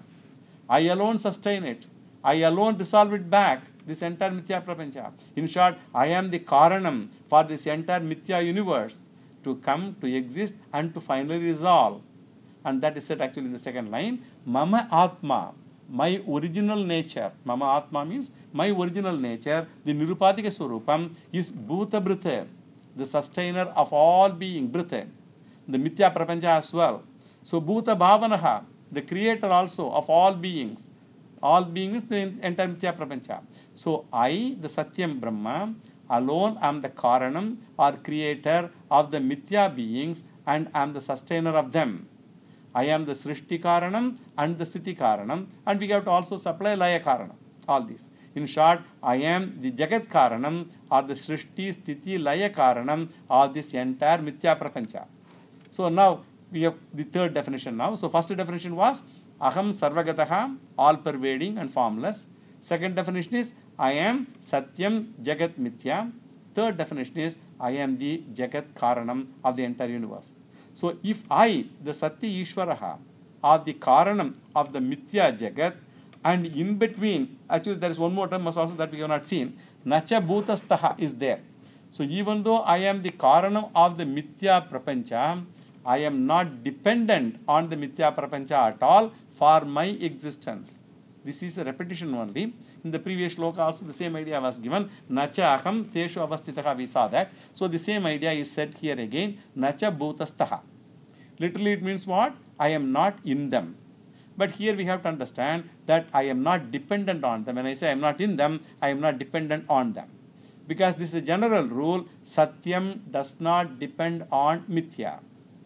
I alone sustain it. I alone dissolve it back, this entire Mithya Prapancha. In short, I am the Karanam for this entire Mithya universe to come, to exist, and to finally resolve. And that is said actually in the 2nd line, Mama Atma, my original nature. Mama Atma means my original nature, the Nirupadika Swarupam, is Bhuta Bhrita, the sustainer of all being, Bhrita, the Mithya Prapancha as well. So Bhuta Bhavanaha, the creator also of all beings. All beings, the entire Mithya Prapancha. So I, the Satyam Brahma, alone am the Karanam or creator of the Mithya beings and am the sustainer of them. I am the Srishti Karanam and the Sthiti Karanam, and we have to also supply Laya Karanam. All these. In short, I am the Jagat Karanam or the Srishti, Sthiti, Laya Karanam of this entire Mithya Prapancha. So now we have the 3rd definition now. So first definition was Aham Sarvagataha, all pervading and formless. 2nd definition is I am Satyam Jagat Mithya. 3rd definition is I am the Jagat Karanam of the entire universe. So if I, the Satya Ishvaraha, are the Karanam of the Mithya Jagat, and in between, actually there is one more term also that we have not seen, Nacha Bhutastaha is there. So even though I am the Karanam of the Mithya Prapancha, I am not dependent on the Mithya Prapancha at all for my existence. This is a repetition only. In the previous shloka also the same idea was given. Nacha aham teshu avastitaha, we saw that. So the same idea is said here again. Nacha bhutastaha. Literally it means what? I am not in them. But here we have to understand that I am not dependent on them. When I say I am not in them, I am not dependent on them. Because this is a general rule, Satyam does not depend on Mithya.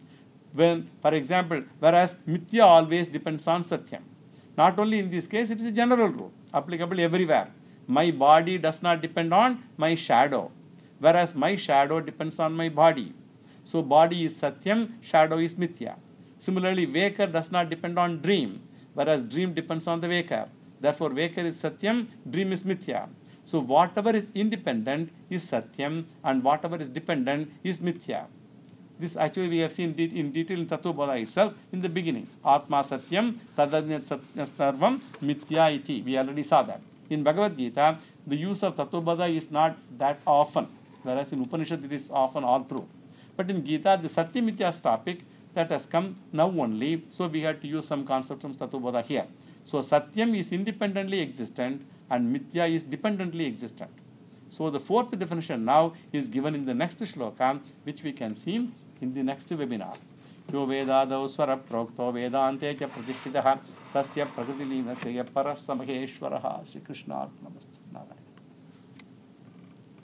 When, for example, whereas Mithya always depends on Satyam. Not only in this case, it is a general rule, applicable everywhere. My body does not depend on my shadow, whereas my shadow depends on my body. So body is Satyam, shadow is Mithya. Similarly, Vaker does not depend on dream, whereas dream depends on the Vaker. Therefore, Vaker is Satyam, dream is Mithya. So whatever is independent is Satyam and whatever is dependent is Mithya. This actually we have seen in detail in Tattva-bodha itself in the beginning. Atma Satyam, Tadanyat Sarvam, Mithya iti. We already saw that. In Bhagavad Gita, the use of Tattva-bodha is not that often, whereas in Upanishad it is often all through. But in Gita, the Satya Mithya's topic that has come now only, so we had to use some concept from Tattva-bodha here. So Satyam is independently existent and Mithya is dependently existent. So the 4th definition now is given in the next shloka, which we can see in the next webinar. यो वेदादौ स्वरप्रोक्तो वेदान्ते च प्रतिष्ठितः तस्य प्रकृतिलीनस्य यः परः स महेश्वरः. श्रीकृष्णार्पणमस्तु. नारायण.